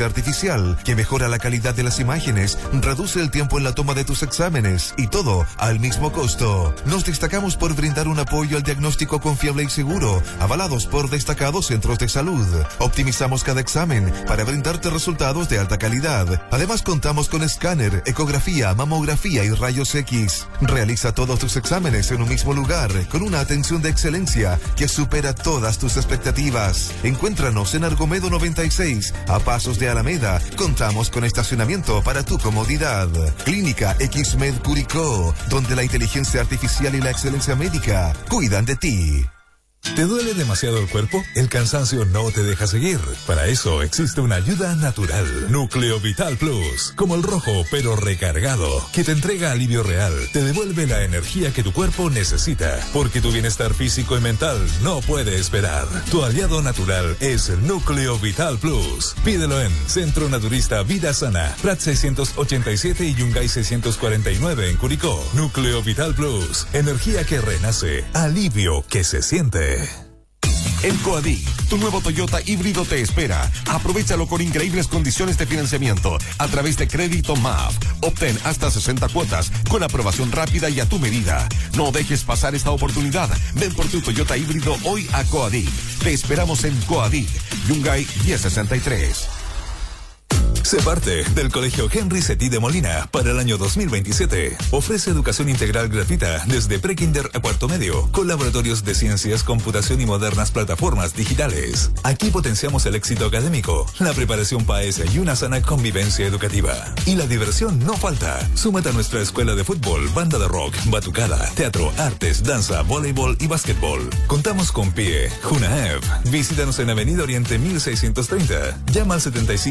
inteligencia artificial que mejora la calidad de las imágenes, reduce el tiempo en la toma de tus exámenes y todo al mismo costo. Nos destacamos por brindar un apoyo al diagnóstico confiable y seguro, avalados por destacados centros de salud. Optimizamos cada examen para brindarte resultados de alta calidad. Además, contamos con escáner, ecografía, mamografía y rayos X. Realiza todos tus exámenes en un mismo lugar, con una atención de excelencia que supera todas tus expectativas. Encuéntranos en Argomedo 96, a pasos de Alameda. Contamos con estacionamiento para tu comodidad. Clínica X-Med Curicó, donde la inteligencia artificial y la excelencia médica cuidan de ti. ¿Te duele demasiado el cuerpo? El cansancio no te deja seguir. Para eso existe una ayuda natural. Núcleo Vital Plus. Como el rojo, pero recargado. Que te entrega alivio real. Te devuelve la energía que tu cuerpo necesita. Porque tu bienestar físico y mental no puede esperar. Tu aliado natural es el Núcleo Vital Plus. Pídelo en Centro Naturista Vida Sana. Prat 687 y Yungay 649 en Curicó. Núcleo Vital Plus. Energía que renace. Alivio que se siente. En Coadic, tu nuevo Toyota híbrido te espera. Aprovechalo con increíbles condiciones de financiamiento a través de Crédito MAF. Obtén hasta 60 cuotas con aprobación rápida y a tu medida. No dejes pasar esta oportunidad. Ven por tu Toyota híbrido hoy a Coadic. Te esperamos en Coadic, Yungay 1063. Sé parte del Colegio Henry Setí de Molina para el año 2027. Ofrece educación integral gratuita desde prekinder a cuarto medio, con laboratorios de ciencias, computación y modernas plataformas digitales. Aquí potenciamos el éxito académico, la preparación PAES y una sana convivencia educativa. Y la diversión no falta. Súmate a nuestra escuela de fútbol, banda de rock, batucada, teatro, artes, danza, voleibol y básquetbol. Contamos con PIE, Junaev. Visítanos en Avenida Oriente 1630. Llama al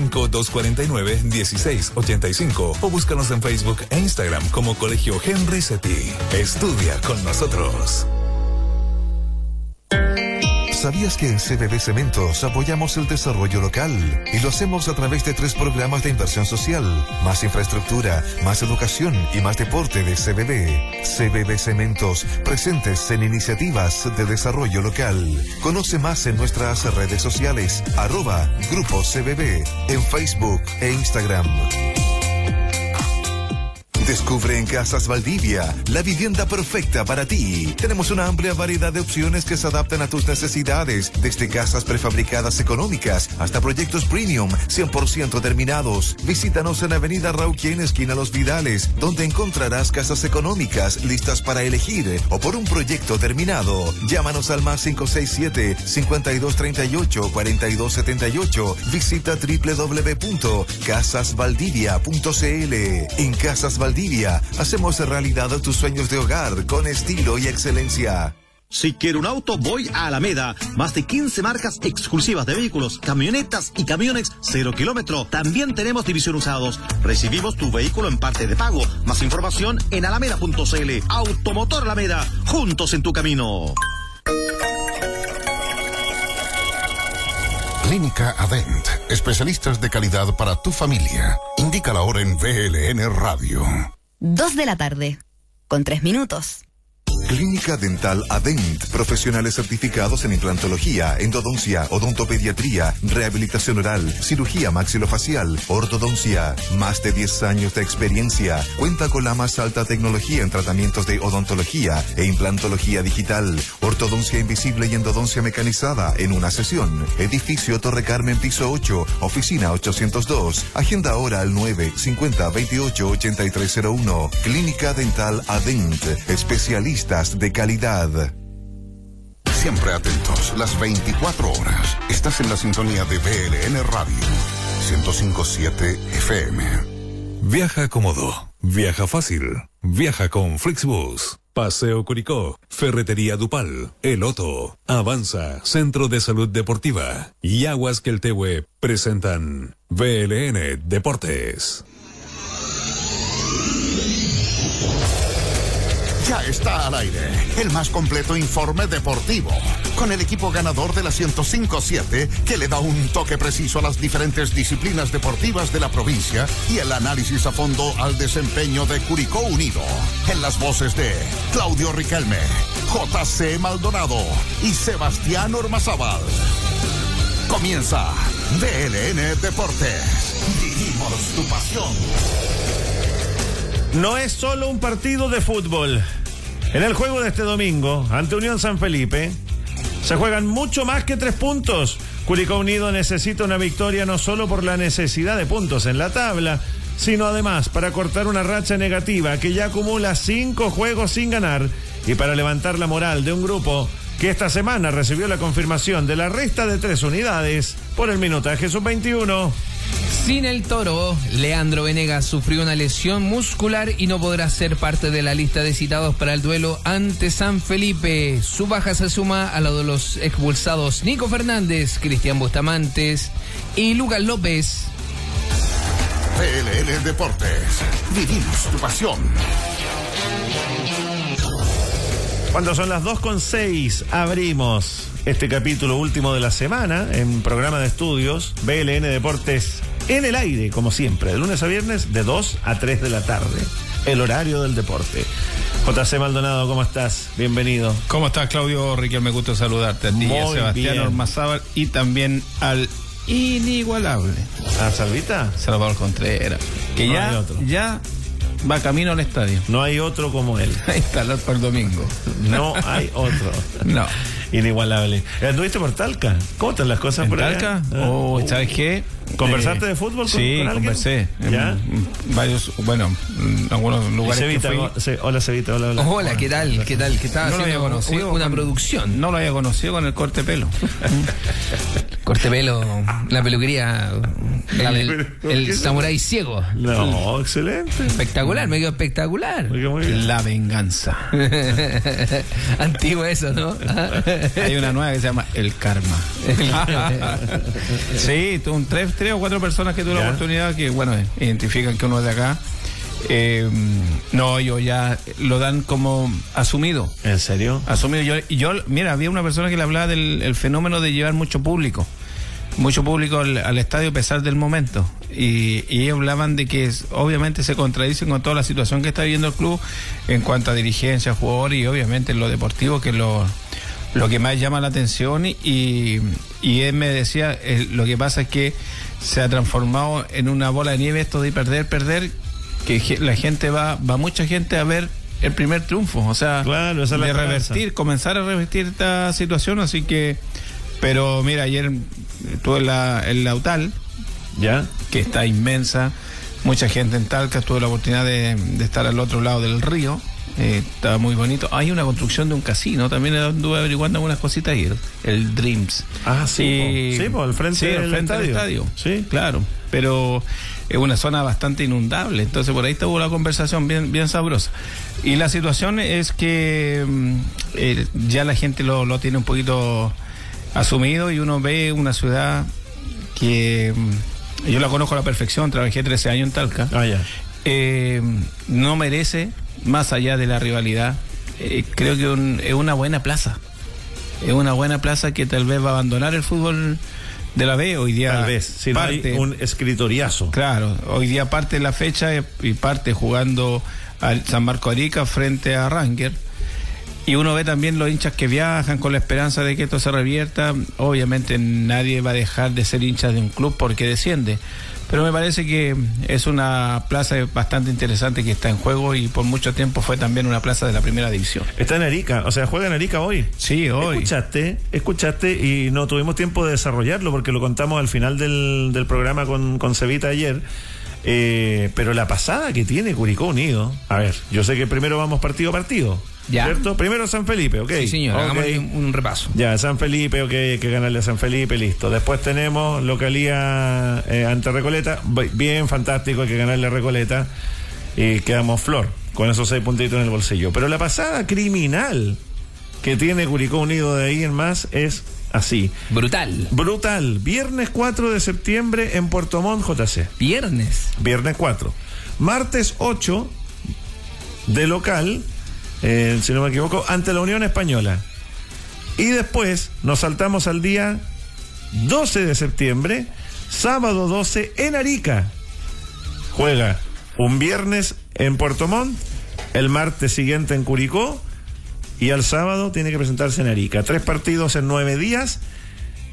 75-249-1685 o búscanos en Facebook e Instagram como Colegio Henry Setí. Estudia con nosotros. ¿Sabías que en CBB Cementos apoyamos el desarrollo local? Y lo hacemos a través de 3 programas de inversión social: más infraestructura, más educación y más deporte de CBB. CBB Cementos, presentes en iniciativas de desarrollo local. Conoce más en nuestras redes sociales, @Grupo CBB, en Facebook e Instagram. Descubre en Casas Valdivia la vivienda perfecta para ti. Tenemos una amplia variedad de opciones que se adaptan a tus necesidades, desde casas prefabricadas económicas hasta proyectos premium 100% terminados. Visítanos en Avenida Rauquén, esquina Los Vidales, donde encontrarás casas económicas listas para elegir o por un proyecto terminado. Llámanos al más 567-5238-4278. Visita www.casasvaldivia.cl. En Casas Valdivia hacemos realidad tus sueños de hogar con estilo y excelencia. Si quiero un auto, voy a Alameda. Más de 15 marcas exclusivas de vehículos, camionetas y camiones 0 kilómetro. También tenemos división usados. Recibimos tu vehículo en parte de pago. Más información en alameda.cl. Automotor Alameda, juntos en tu camino. Clínica Adent, especialistas de calidad para tu familia. Indica la hora en VLN Radio. 2 de la tarde, con 3 minutos. Clínica Dental Adent, profesionales certificados en implantología, endodoncia, odontopediatría, rehabilitación oral, cirugía maxilofacial, ortodoncia. Más de 10 años de experiencia. Cuenta con la más alta tecnología en tratamientos de odontología e implantología digital, ortodoncia invisible y endodoncia mecanizada en una sesión. Edificio Torre Carmen, piso 8, oficina 802. Agenda ahora al 950-28-8301. Clínica Dental Adent, especialistas de calidad. Siempre atentos, las 24 horas. Estás en la sintonía de VLN Radio 105.7 FM. Viaja cómodo, viaja fácil, viaja con Flixbus. Paseo Curicó, Ferretería Dupal, El Otto, Avanza, Centro de Salud Deportiva y Aguas Queltehue presentan VLN Deportes. Ya está al aire el más completo informe deportivo, con el equipo ganador de la 105.7 que le da un toque preciso a las diferentes disciplinas deportivas de la provincia y el análisis a fondo al desempeño de Curicó Unido. En las voces de Claudio Riquelme, JC Maldonado y Sebastián Ormazábal. Comienza DLN Deportes. Vivimos tu pasión. No es solo un partido de fútbol. En el juego de este domingo, ante Unión San Felipe, se juegan mucho más que 3 puntos. Curicó Unido necesita una victoria no solo por la necesidad de puntos en la tabla, sino además para cortar una racha negativa que ya acumula 5 juegos sin ganar y para levantar la moral de un grupo que esta semana recibió la confirmación de la resta de 3 unidades por el minutaje sub-21. Sin el Toro, Leandro Venegas sufrió una lesión muscular y no podrá ser parte de la lista de citados para el duelo ante San Felipe. Su baja se suma a la de los expulsados Nico Fernández, Cristian Bustamantes y Lucas López. DLN Deportes. Vivimos tu pasión. Cuando son las 2:06, abrimos este capítulo último de la semana en programa de estudios BLN Deportes en el aire, como siempre, de lunes a viernes, de 2 a 3 de la tarde, el horario del deporte. JC Maldonado, ¿cómo estás? Bienvenido. ¿Cómo estás, Claudio? Riquel, me gusta saludarte a ti, a Sebastián Ormazábal y también al inigualable. ¿A Salvita? Salvador Contreras, que No ya va camino al estadio. No hay otro como él. A instalar para el domingo. No hay otro. No. Inigualable. ¿Anduviste por Talca? ¿Cómo están las cosas por Talca? allá? ¿Sabes qué? ¿Conversaste de fútbol con alguien? Conversé. ¿Ya? Varios, en algunos lugares Cevita, que fui. Hola, Cevita. Hola. Hola, ¿qué tal? ¿Qué tal? ¿Qué estaba No lo había conocido. Una producción. No lo había conocido con el corte de pelo. Corte pelo, la peluquería, el samurái ciego. No, excelente. Espectacular, me quedó espectacular. Muy bien. La venganza. Antiguo eso, ¿no? Hay una nueva que se llama El Karma. Sí, tres o cuatro personas que tuve la oportunidad que, bueno, identifican que uno es de acá. No, ellos ya lo dan como asumido. ¿En serio? Asumido. Yo, mira, había una persona que le hablaba del fenómeno de llevar mucho público al estadio a pesar del momento. Y ellos hablaban de que obviamente se contradicen con toda la situación que está viviendo el club en cuanto a dirigencia, jugadores y obviamente en lo deportivo, que es lo que más llama la atención. Y él me decía, lo que pasa es que se ha transformado en una bola de nieve esto de perder, que la gente va mucha gente a ver el primer triunfo, o sea, claro, esa es la comenzar a revertir esta situación, así que, pero mira, ayer estuve en la UTAL, ya, que está inmensa, mucha gente en Talca, tuve la oportunidad de estar al otro lado del río, estaba muy bonito. Hay una construcción de un casino, también anduve averiguando algunas cositas ayer, el Dreams. Ah, sí, al frente del estadio. Sí, claro, pero es una zona bastante inundable, entonces por ahí estuvo la conversación bien sabrosa. Y la situación es que ya la gente lo tiene un poquito asumido y uno ve una ciudad que yo la conozco a la perfección, trabajé 13 años en Talca. No merece, más allá de la rivalidad, creo que es una buena plaza. Es una buena plaza que tal vez va a abandonar el fútbol de la B hoy día. Tal vez, si no hay un escritoriazo. Claro, hoy día parte la fecha y parte jugando al San Marco Arica frente a Ranger. Y uno ve también los hinchas que viajan con la esperanza de que esto se revierta. Obviamente nadie va a dejar de ser hinchas de un club porque desciende. Pero me parece que es una plaza bastante interesante que está en juego y por mucho tiempo fue también una plaza de la primera división. Está en Arica, o sea, juega en Arica hoy. Sí, hoy. Escuchaste y no tuvimos tiempo de desarrollarlo porque lo contamos al final del programa con Cevita ayer. Pero la pasada que tiene Curicó Unido, a ver, yo sé que primero vamos partido a partido. Ya. ¿Cierto? Primero San Felipe, ok. Sí, señor, hagamos un repaso. Ya, San Felipe, ok, hay que ganarle a San Felipe, listo. Después tenemos localía ante Recoleta, bien fantástico, hay que ganarle a Recoleta. Y quedamos flor, con esos 6 puntitos en el bolsillo. Pero la pasada criminal que tiene Curicó Unido de ahí en más es así. Brutal. Viernes 4 de septiembre en Puerto Montt, JC. Viernes 4. Martes 8 de local, si no me equivoco, ante la Unión Española. Y después nos saltamos al día 12 de septiembre, sábado 12 en Arica. Juega un viernes en Puerto Montt, el martes siguiente en Curicó y el sábado tiene que presentarse en Arica. 3 partidos en 9 días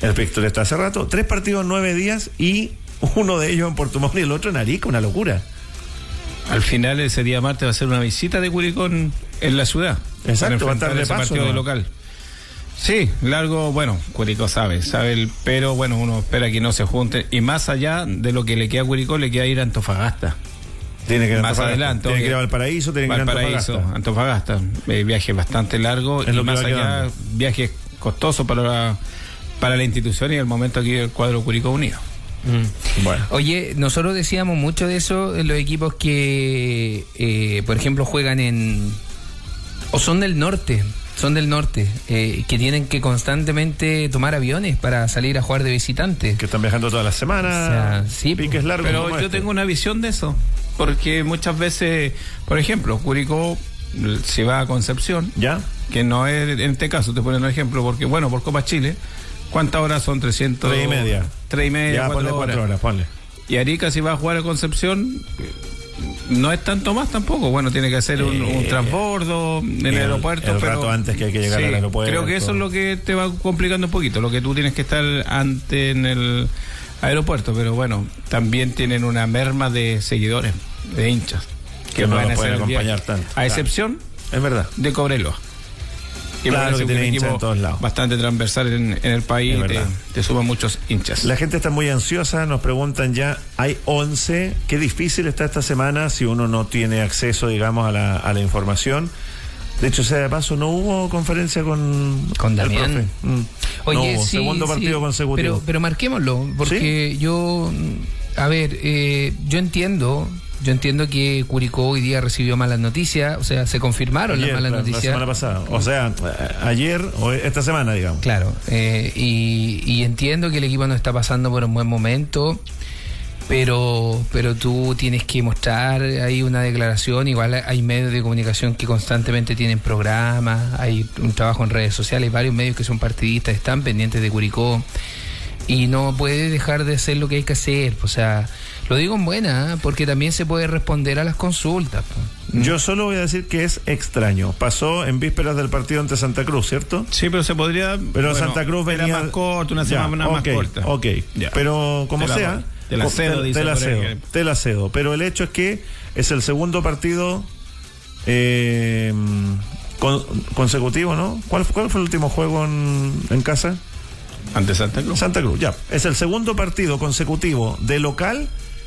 El Picture está hace rato. 3 partidos en 9 días y uno de ellos en Puerto Montt y el otro en Arica, una locura. Al final ese día martes va a ser una visita de Curicó en la ciudad. Exacto, va a estar de ese paso, partido ¿no? de local. Sí, largo, bueno, Curicó sabe, pero bueno, uno espera que no se junten. Y más allá de lo que le queda a Curicó, le queda ir a Antofagasta. Tiene que ir a más Antofagasta. adelante. Tiene que ir a Valparaíso, tiene que ir a Antofagasta. Viaje bastante largo Es y lo que más va allá, quedando. viaje costoso para la institución y el momento aquí del cuadro Curicó Unido. Bueno. Oye, nosotros decíamos mucho de eso en los equipos que, por ejemplo, juegan o son del norte, que tienen que constantemente tomar aviones para salir a jugar de visitante. Que están viajando toda la semana. O sea, sí, piques largos. Pero como yo este. tengo una visión de eso, porque muchas veces, por ejemplo, Curicó se va a Concepción, ¿Ya? que no es, en este caso, te ponen un ejemplo, porque bueno, por Copa Chile, ¿cuántas horas son? 300... 3:30. 3:30, Ya, 4 ponle 4 horas, ponle. Y Arica, si va a jugar a Concepción, no es tanto más tampoco. Bueno, tiene que hacer un transbordo en el aeropuerto. El pero rato antes que hay que llegar sí, al aeropuerto. creo que eso es lo que te va complicando un poquito, lo que tú tienes que estar antes en el aeropuerto. Pero bueno, también tienen una merma de seguidores, de hinchas, Que no van los a pueden hacer el viaje. acompañar tanto. A excepción Es verdad. de Cobreloa. Claro, que un tiene hinchas equipo en todos lados. bastante transversal en el país, Es verdad. te suman muchos hinchas. La gente está muy ansiosa, nos preguntan ya, hay 11, qué difícil está esta semana si uno no tiene acceso, digamos, a la información. De hecho, sea de paso, no hubo conferencia con Damián. el profe. Oye, no hubo, sí, segundo partido consecutivo. Pero marquémoslo, porque yo entiendo que Curicó hoy día recibió malas noticias, o sea, se confirmaron Ayer, las malas claro, noticias. la semana pasada, o sea, ayer o esta semana, digamos. Claro, y entiendo que el equipo no está pasando por un buen momento, pero tú tienes que mostrar ahí una declaración. Igual hay medios de comunicación que constantemente tienen programas, hay un trabajo en redes sociales, hay varios medios que son partidistas, están pendientes de Curicó, y no puede dejar de hacer lo que hay que hacer. O sea, lo digo en buena, porque también se puede responder a las consultas. Yo solo voy a decir que es extraño. Pasó en vísperas del partido ante Santa Cruz, ¿cierto? Sí, pero se podría... Pero Santa Cruz venía... Era más corto, una semana más corta. Ok, ya. Pero como sea... Te la cedo, dice. Te la cedo. Pero el hecho es que es el segundo partido consecutivo, ¿no? ¿Cuál fue el último juego en casa? Ante Santa Cruz. Santa Cruz, ya. Es el segundo partido consecutivo de local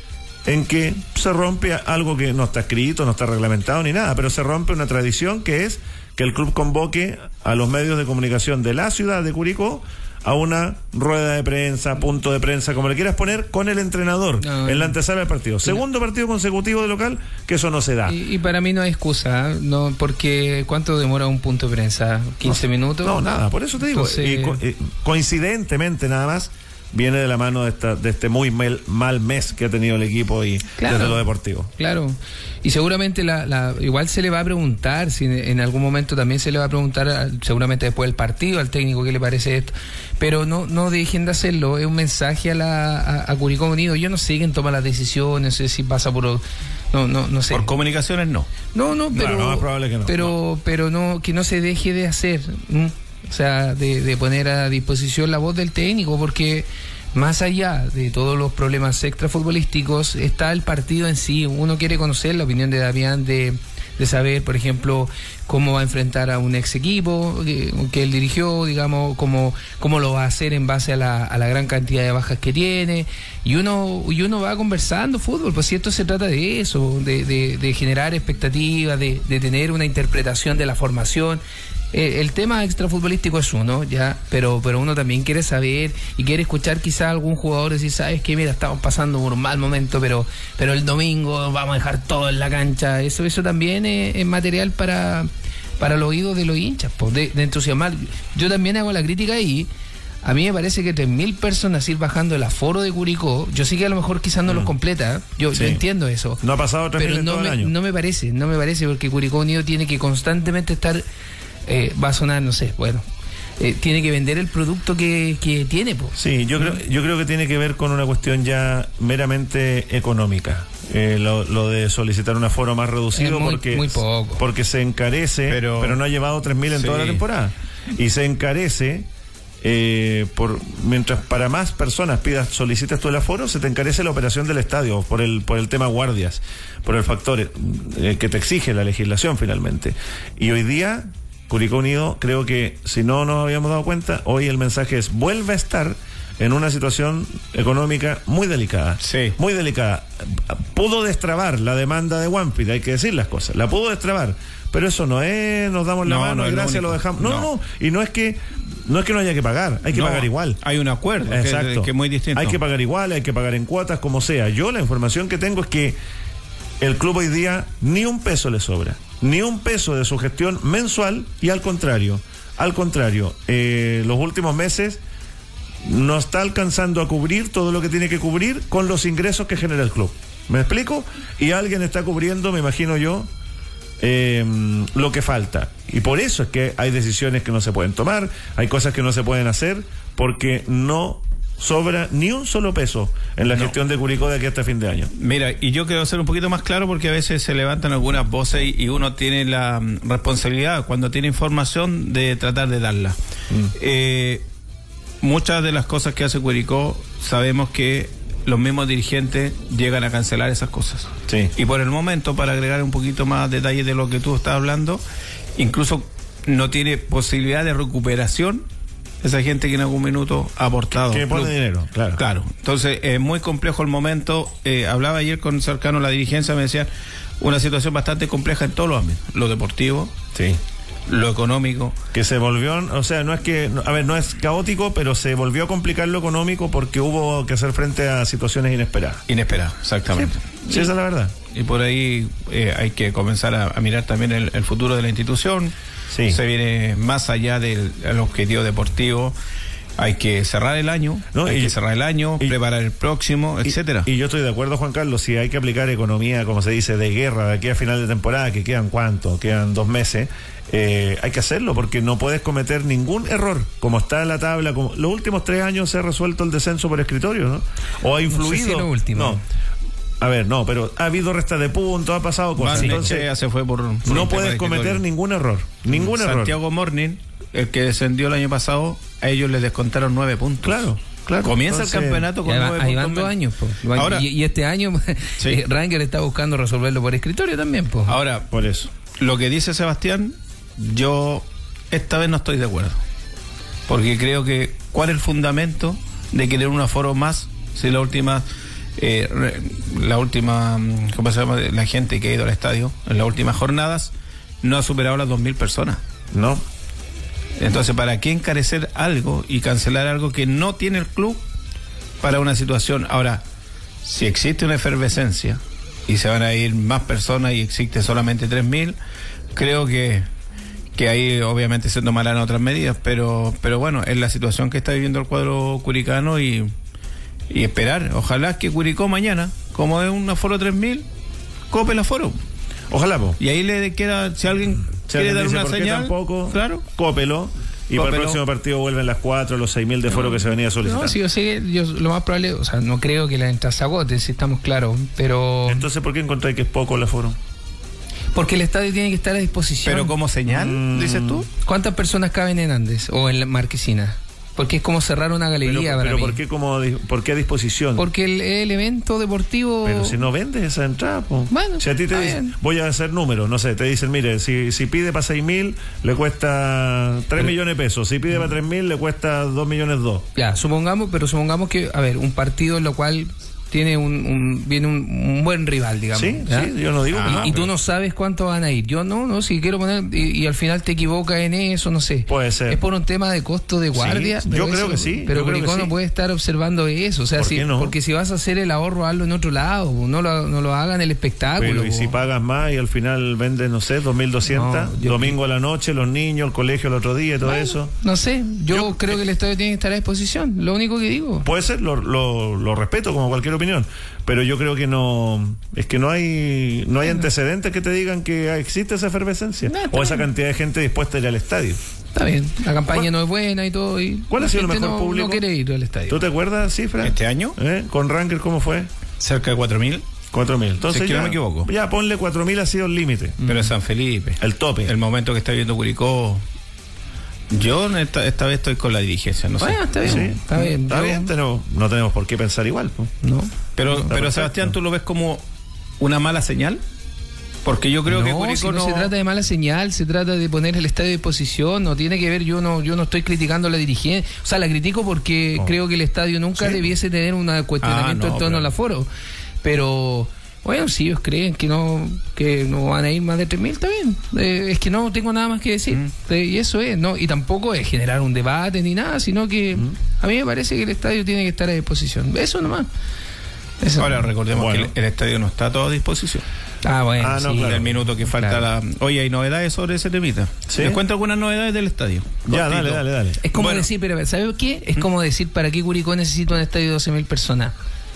en que se rompe algo que no está escrito, no está reglamentado ni nada, pero se rompe una tradición que es que el club convoque a los medios de comunicación de la ciudad de Curicó a una rueda de prensa, punto de prensa, como le quieras poner, con el entrenador en la antesala del partido. Segundo partido consecutivo de local, que eso no se da. Y para mí no hay excusa, no, porque ¿cuánto demora un punto de prensa? ¿15 minutos? No, nada, por eso te digo. Entonces... Coincidentemente, nada más, viene de la mano de este muy mal mes que ha tenido el equipo y claro, desde lo deportivo. Claro, y seguramente igual se le va a preguntar, si en algún momento también se le va a preguntar, seguramente después del partido, al técnico qué le parece esto, pero no dejen de hacerlo. Es un mensaje a Curicó Unido. Yo no sé quién toma las decisiones, no sé si pasa por... No sé. Por comunicaciones no. No, pero... No, más probable que no. Pero no, que no se deje de hacer. O sea, de poner a disposición la voz del técnico, porque más allá de todos los problemas extrafutbolísticos está el partido en sí. Uno quiere conocer la opinión de Damián, de saber, por ejemplo, cómo va a enfrentar a un ex equipo que él dirigió, digamos, cómo lo va a hacer en base a la gran cantidad de bajas que tiene, y uno va conversando fútbol. Pues si esto se trata de eso, de generar expectativas, de tener una interpretación de la formación. El tema extrafutbolístico es uno, ya, pero uno también quiere saber y quiere escuchar quizá a algún jugador decir, sabes que mira, estamos pasando por un mal momento, pero el domingo vamos a dejar todo en la cancha. Eso también es material para los oídos de los hinchas, pues, de entusiasmar. Yo también hago la crítica ahí. A mí me parece que 3.000 personas ir bajando el aforo de Curicó, yo sé que a lo mejor quizás no los completa, yo entiendo eso. No ha pasado 3.000 en todo el año. No me parece, porque Curicó Unido tiene que constantemente estar... va a sonar, no sé, bueno, tiene que vender el producto que tiene, pues. Sí, yo creo que tiene que ver con una cuestión ya meramente económica. Lo de solicitar un aforo más reducido muy poco. Porque se encarece, pero no ha llevado 3.000 en toda la temporada. Y se encarece mientras para más personas solicites tú el aforo, se te encarece la operación del estadio por el tema guardias, por el factor que te exige la legislación finalmente. Y hoy día, Curicó Unido, creo que si no nos habíamos dado cuenta, hoy el mensaje es: vuelve a estar en una situación económica muy delicada. Sí. Muy delicada. Pudo destrabar la demanda de Wanfield, hay que decir las cosas. La pudo destrabar. Pero eso no es, nos damos la mano y gracias, lo dejamos. No. Y no es que no haya que pagar, hay que pagar igual. Hay un acuerdo. Exacto. Que es muy distinto. Hay que pagar igual, hay que pagar en cuotas, como sea. Yo la información que tengo es que el club hoy día ni un peso le sobra. Ni un peso de su gestión mensual, y al contrario, los últimos meses no está alcanzando a cubrir todo lo que tiene que cubrir con los ingresos que genera el club. ¿Me explico? Y alguien está cubriendo, me imagino yo, lo que falta. Y por eso es que hay decisiones que no se pueden tomar, hay cosas que no se pueden hacer, porque no sobra ni un solo peso en la gestión de Curicó de aquí hasta fin de año. Mira, y yo quiero ser un poquito más claro, porque a veces se levantan algunas voces y uno tiene la responsabilidad, cuando tiene información, de tratar de darla. Muchas de las cosas que hace Curicó, sabemos que los mismos dirigentes llegan a cancelar esas cosas. Sí. Y por el momento, para agregar un poquito más detalles de lo que tú estás hablando, incluso no tiene posibilidad de recuperación esa gente que en algún minuto ha aportado. Que pone dinero, claro. Claro. Entonces, es muy complejo el momento. Hablaba ayer con cercano a la dirigencia, me decían una situación bastante compleja en todos los ámbitos. Lo deportivo. Sí. Lo económico. Que se volvió, o sea, no es caótico, pero se volvió a complicar lo económico porque hubo que hacer frente a situaciones inesperadas. Inesperadas, exactamente. Sí, esa es la verdad. Y por ahí hay que comenzar a mirar también el futuro de la institución. Sí. Se viene más allá del objetivo deportivo. Hay que cerrar el año, preparar el próximo, etcétera. Y yo estoy de acuerdo, Juan Carlos, si hay que aplicar economía, como se dice, de guerra de aquí a final de temporada, que quedan quedan 2 meses, hay que hacerlo, porque no puedes cometer ningún error. Como está en la tabla, los últimos 3 años se ha resuelto el descenso por escritorio, ¿no? O ha influido. No sé si lo último. No. A ver, no, pero ha habido resta de puntos, ha pasado cosas. Entonces se fue por no puedes cometer ningún error. Ningún error. Santiago Morning, el que descendió el año pasado, a ellos les descontaron 9 puntos. Claro. Comienza el campeonato con 9 puntos. Ahí van 2 años, po. Ahora, y este año Ranger está buscando resolverlo por escritorio también, po. Ahora, por eso, lo que dice Sebastián, yo esta vez no estoy de acuerdo. Porque creo que ¿cuál es el fundamento de querer un aforo más si la última ¿cómo se llama? La gente que ha ido al estadio en las últimas jornadas no ha superado las 2.000 personas? No. Entonces, ¿para qué encarecer algo y cancelar algo que no tiene el club para una situación? Ahora, si existe una efervescencia y se van a ir más personas y existe solamente 3.000, creo que ahí obviamente se tomarán otras medidas, pero bueno, es la situación que está viviendo el cuadro curicano y esperar. Ojalá que Curicó mañana, como es un aforo 3.000, cope el aforo. Ojalá, po. Y ahí le queda, si alguien quiere dar una señal, tampoco, claro, cópelo. Y para el próximo partido vuelven las 4, los 6.000 de foro que se venía solicitando. No, sí, yo sé, lo más probable, o sea, no creo que la entrada se agote, si estamos claros, pero... Entonces, ¿por qué encontráis que es poco el aforo? Porque el estadio tiene que estar a disposición. ¿Pero como señal, dices tú? ¿Cuántas personas caben en Andes o en la Marquesina? Porque es como cerrar una galería para mí. ¿Por qué a disposición? Porque el evento deportivo... Pero si no vendes esa entrada, po. Bueno, si a ti te dicen, voy a hacer números, no sé, te dicen, mire, si pide para 6.000, le cuesta 3 millones de pesos. Si pide para 3.000, le cuesta 2 millones 2. Ya, supongamos que, a ver, un partido en lo cual tiene viene un buen rival, digamos. Sí, yo no digo que no. Y tú no sabes cuánto van a ir. Yo no, si quiero poner, y al final te equivocas en eso, no sé. Puede ser. Es por un tema de costo de guardia. Sí, yo creo que sí. Pero Curicó no puede estar observando eso. O sea, ¿por qué no? Porque si vas a hacer el ahorro, hazlo en otro lado. No lo hagan el espectáculo. Pero y si pagas más y al final vendes, no sé, 2.200, domingo a la noche, los niños, el colegio el otro día y todo eso. No sé, yo creo que el estadio tiene que estar a disposición. Lo único que digo. Puede ser, lo respeto como cualquier opinión. Pero yo creo que no hay antecedentes que te digan que existe esa efervescencia o esa cantidad de gente dispuesta a ir al estadio. Está bien, la campaña no es buena y todo. ¿Cuál ha sido el mejor público? No quiere ir al estadio. ¿Tú te acuerdas, cifra? ¿Este año? ¿Con Ranger cómo fue? Cerca de 4.000. 4.000. Entonces, si es que no me equivoco. Ya ponle 4.000 ha sido el límite. Pero San Felipe. El tope. El momento que está viviendo Curicó Yo esta vez estoy con la dirigencia, no sé. Bueno, está bien, Sí, está bien. Está bien, pero no tenemos por qué pensar igual. No. Pero Sebastián, ¿tú lo ves como una mala señal? Porque yo creo que Curicó si no se trata de mala señal, se trata de poner el estadio a disposición, no tiene que ver, yo no estoy criticando a la dirigencia, o sea, la critico porque creo que el estadio nunca debiese tener un cuestionamiento en torno al aforo, pero bueno, si ellos creen que no van a ir más de 3.000, está bien, es que no tengo nada más que decir, y eso es, no, y tampoco es generar un debate ni nada, sino que a mí me parece que el estadio tiene que estar a disposición, eso nomás. Ahora recordemos que el estadio no está a toda disposición. Bueno, no, sí, claro. El minuto que falta Oye, ¿hay novedades sobre ese temita? ¿Sí? ¿Les cuento algunas novedades del estadio? Ya, Cortito. dale. Es como decir, pero ¿sabes qué? Es como decir, ¿para qué Curicó necesita un estadio de 12.000 personas?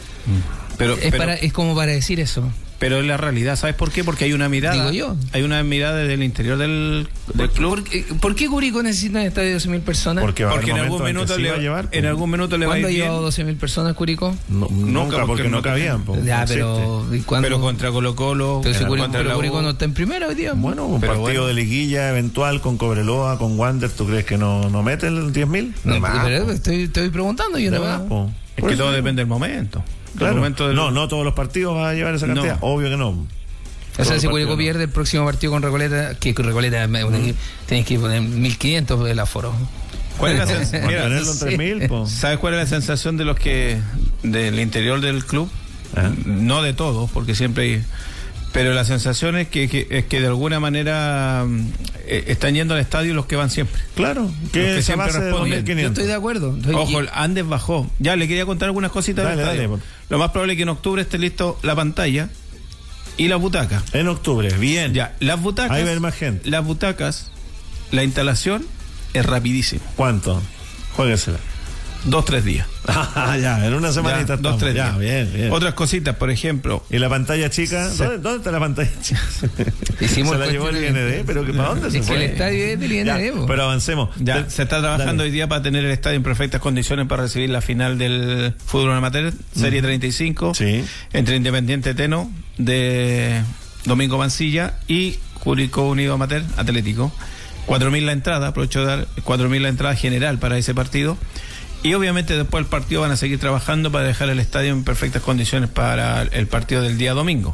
Es como para decir eso. Pero es la realidad, ¿sabes por qué? Porque hay una mirada. Digo yo. Hay una mirada desde el interior del club. ¿Por qué Curicó necesita un estadio de 12.000 personas? Porque en algún minuto le va a ir ¿Cuándo ha bien. llevado 12.000 personas Curicó? Nunca, porque no cabían. Ya, pero ¿y cuándo? Pero contra Colo-Colo. Pero si contra la Curicó U. no está en primera hoy día. Bueno, un partido de liguilla eventual con Cobreloa, con Wander, ¿tú crees que no mete el 10.000? Pero estoy preguntando yo no. Es que todo depende del momento. Claro. No todos los partidos van a llevar esa cantidad. Obvio que no. O sea, si Curicó pierde el próximo partido con Recoleta, que Recoleta tienes que poner 1.500 el aforo. ¿Cuál es la sensación? Mira, tenerlo en 3.000, ¿sabes cuál es la sensación de los que del interior del club? No de todos, porque siempre hay, pero la sensación es que de alguna manera están yendo al estadio los que van siempre. Claro, que siempre responden. Yo estoy de acuerdo. Ojo, Andes bajó. Ya le quería contar algunas cositas del estadio. Dale. Lo más probable es que en octubre esté listo la pantalla y la butaca. En octubre, bien. Ya, las butacas. Ahí va a haber más gente. Las butacas, la instalación es rapidísimo. ¿Cuánto? Juéguesela. 2-3 días. Ya, en una semanita. 2-3 días. Bien. Otras cositas, por ejemplo. ¿Y la pantalla chica? ¿Dónde está la pantalla chica? Hicimos se la llevó el IND, pero ¿para dónde se fue? El estadio es del IND. Pero avancemos. Ya, se está trabajando hoy día para tener el estadio en perfectas condiciones para recibir la final del fútbol amateur, Serie 35, entre Independiente Teno de Domingo Mancilla y Curicó Unido Amateur Atlético. 4.000 la entrada, aprovecho de dar 4.000 la entrada general para ese partido. Y obviamente después del partido van a seguir trabajando para dejar el estadio en perfectas condiciones para el partido del día domingo.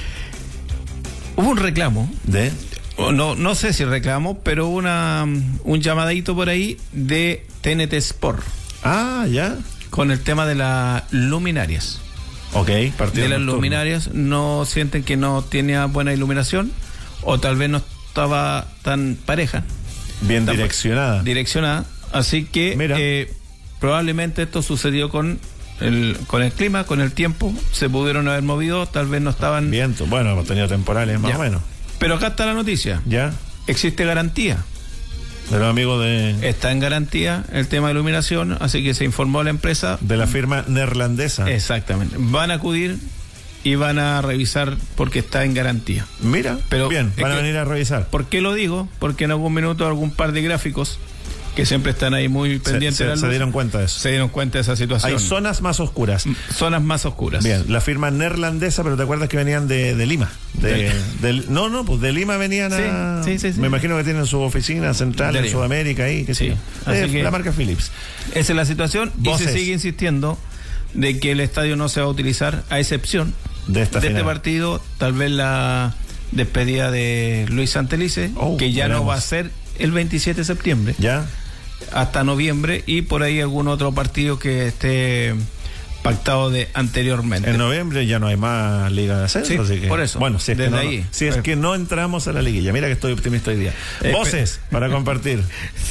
Hubo un reclamo ¿de? No sé si reclamo, pero un llamadito por ahí de TNT Sport. Ya. Con el tema de las luminarias. Ok, partido de las nocturno. luminarias, no sienten que no tenía buena iluminación o tal vez no estaba tan pareja. Bien direccionada. Así que probablemente esto sucedió con el clima, con el tiempo, se pudieron haber movido, tal vez no estaban... Viento, bueno, hemos tenido temporales más o menos. Pero acá está la noticia. Ya. Existe garantía. De los amigos de... Está en garantía el tema de iluminación, así que se informó a la empresa. De la firma neerlandesa. Exactamente. Van a acudir y van a revisar porque está en garantía. Mira, pero bien, van a venir a revisar. ¿Por qué lo digo? Porque en algún minuto algún par de gráficos que siempre están ahí muy pendientes de la luz, se dieron cuenta de eso. Se dieron cuenta de esa situación. Hay zonas más oscuras. Zonas más oscuras. Bien, la firma neerlandesa, pero te acuerdas que venían de Lima. Pues de Lima venían a... Sí. Me imagino que tienen su oficina central en Sudamérica ahí. Así que la marca Philips. Esa es la situación. Y se sigue insistiendo de que el estadio no se va a utilizar a excepción de este partido. Tal vez la despedida de Luis Santelice, que ya no va a ser el 27 de septiembre. Ya. Hasta noviembre, y por ahí algún otro partido que esté pactado de anteriormente. En noviembre ya no hay más Liga de Ascenso, así que, por eso. Bueno, si es que no entramos a la liguilla. Mira que estoy optimista hoy día. Voces para compartir.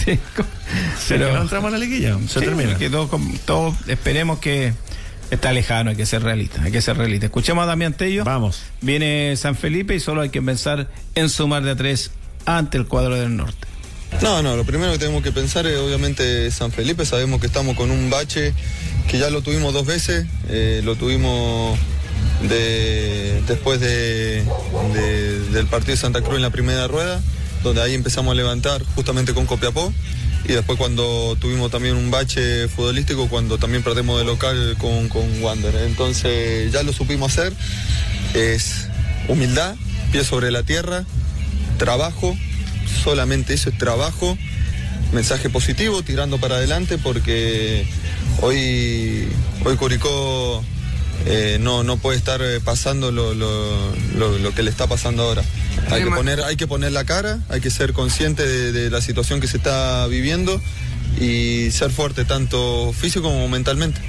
Pero que no entramos a la liguilla, se termina. Que todos esperemos que... Está lejano, hay que ser realista. Escuchemos a Damián Tello. Vamos. Viene San Felipe y solo hay que pensar en sumar de a 3 ante el cuadro del norte. No, lo primero que tenemos que pensar es obviamente San Felipe. Sabemos que estamos con un bache que ya lo tuvimos 2 veces. Lo tuvimos después del partido de Santa Cruz en la primera rueda, donde ahí empezamos a levantar justamente con Copiapó. Y después cuando tuvimos también un bache futbolístico, cuando también perdemos de local con Wander. Entonces ya lo supimos hacer. Es humildad, pie sobre la tierra, trabajo, solamente eso es trabajo. mensaje positivo, tirando para adelante, porque hoy Curicó no puede estar pasando lo que le está pasando ahora. Hay que poner la cara, hay que ser consciente de la situación que se está viviendo y ser fuerte tanto físico como mentalmente.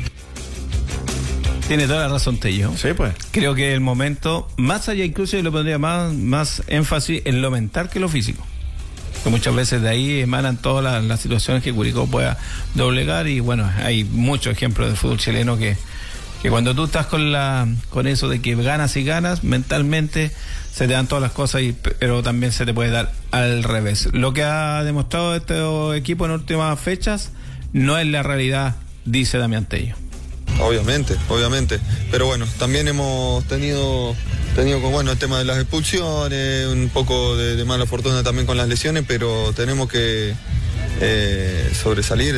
Tiene toda la razón, Tello. Sí, pues. Creo que el momento, más allá incluso yo le pondría más énfasis en lo mental que lo físico. Que muchas veces de ahí emanan todas las situaciones que Curicó pueda doblegar, y bueno, hay muchos ejemplos del fútbol chileno que cuando tú estás con eso de que ganas y ganas, mentalmente se te dan todas las cosas, pero también se te puede dar al revés. Lo que ha demostrado este equipo en últimas fechas no es la realidad, dice Damián Tello. Obviamente, pero bueno, también hemos tenido el tema de las expulsiones, un poco de mala fortuna también con las lesiones, pero tenemos que sobresalir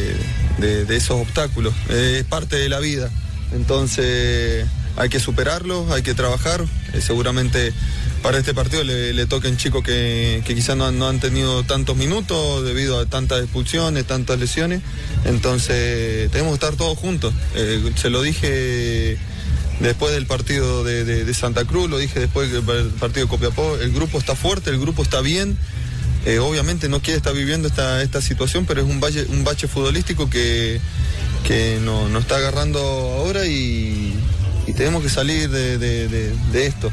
de esos obstáculos, es parte de la vida, entonces hay que superarlos, hay que trabajar, seguramente para este partido le toquen chicos que quizás no han tenido tantos minutos debido a tantas expulsiones, tantas lesiones, entonces tenemos que estar todos juntos. Se lo dije después del partido de Santa Cruz, lo dije después del partido de Copiapó, el grupo está fuerte, el grupo está bien, obviamente no quiere estar viviendo esta situación, pero es un bache futbolístico que no está agarrando ahora y tenemos que salir de esto.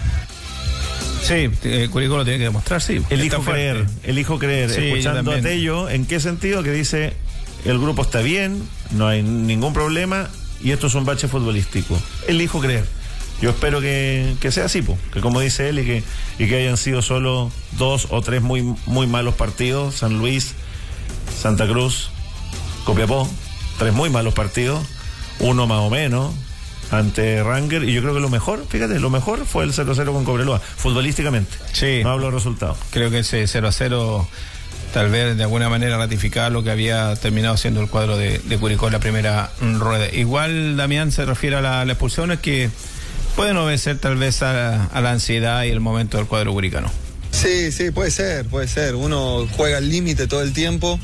Sí, Curicó lo tiene que demostrar, sí. Elijo creer. Sí, escuchando a Tello, ¿en qué sentido? Que dice, el grupo está bien, no hay ningún problema y esto es un bache futbolístico. Elijo creer. Yo espero que sea así, que como dice él, y que hayan sido solo 2 o 3 muy, muy malos partidos. San Luis, Santa Cruz, Copiapó, 3 muy malos partidos, uno más o menos ante Ranger, y yo creo que lo mejor fue el 0-0 con Cobreloa, futbolísticamente. Sí. No hablo de resultados. Creo que ese 0-0 tal vez de alguna manera ratificar lo que había terminado siendo el cuadro de Curicó en la primera rueda. Igual Damián se refiere a la expulsión, es que pueden obedecer tal vez a la ansiedad y el momento del cuadro curicano. Sí, puede ser. Uno juega al límite todo el tiempo,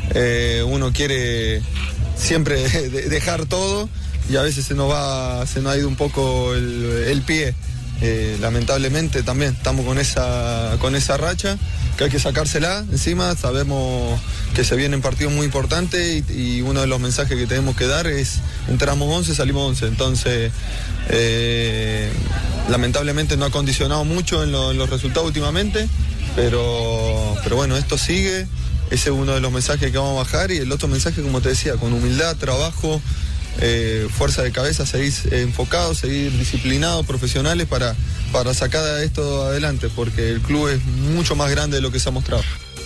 uno quiere siempre dejar todo, y a veces se nos ha ido un poco el pie. Lamentablemente también estamos con esa racha que hay que sacársela encima. Sabemos que se vienen partidos muy importantes y uno de los mensajes que tenemos que dar es: entramos 11, salimos 11. Entonces lamentablemente no ha condicionado mucho en los resultados últimamente, pero bueno, esto sigue. Ese es uno de los mensajes que vamos a bajar, y el otro mensaje, como te decía, con humildad, trabajo, fuerza de cabeza, seguir enfocados, seguir disciplinados, profesionales para sacar esto adelante, porque el club es mucho más grande de lo que se ha mostrado.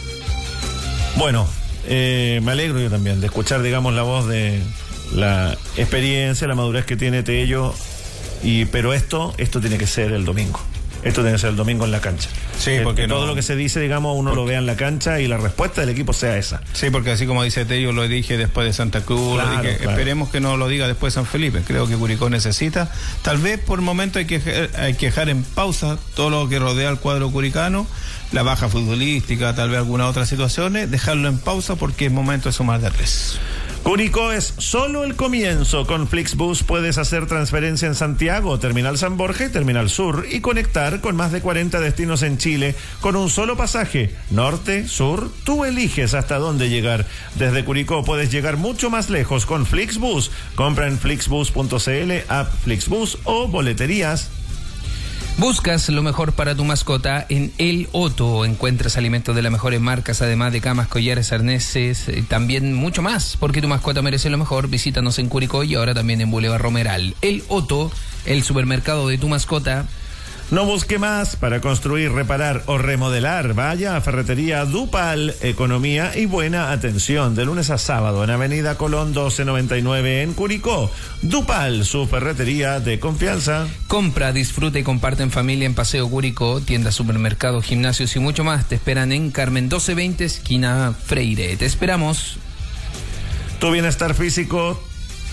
Bueno, me alegro yo también de escuchar, digamos, la voz de la experiencia, la madurez que tiene Tello, pero esto tiene que ser el domingo. Esto tiene que ser el domingo en la cancha. Sí, porque todo lo que se dice, digamos, uno lo vea en la cancha y la respuesta del equipo sea esa. Sí, porque así como dice Tello, lo dije después de Santa Cruz, claro. Esperemos que no lo diga después de San Felipe. Creo que Curicó necesita, tal vez por el momento hay que dejar en pausa todo lo que rodea al cuadro curicano, la baja futbolística, tal vez algunas otras situaciones, dejarlo en pausa porque es momento de sumar de 3. Curicó es solo el comienzo. Con Flixbus puedes hacer transferencia en Santiago, Terminal San Borja y Terminal Sur, y conectar con más de 40 destinos en Chile con un solo pasaje. Norte, sur, tú eliges hasta dónde llegar. Desde Curicó puedes llegar mucho más lejos con Flixbus. Compra en flixbus.cl, app Flixbus o boleterías. Buscas lo mejor para tu mascota en El Otto. Encuentras alimentos de las mejores marcas, además de camas, collares, arneses, también mucho más, porque tu mascota merece lo mejor. Visítanos en Curicó y ahora también en Boulevard Romeral. El Otto, el supermercado de tu mascota. No busque más para construir, reparar o remodelar. Vaya a Ferretería Dupal, economía y buena atención, de lunes a sábado en Avenida Colón 1299 en Curicó. Dupal, su ferretería de confianza. Compra, disfruta y comparte en familia en Paseo Curicó. Tiendas, supermercados, gimnasios y mucho más te esperan en Carmen 1220, esquina Freire. Te esperamos. Tu bienestar físico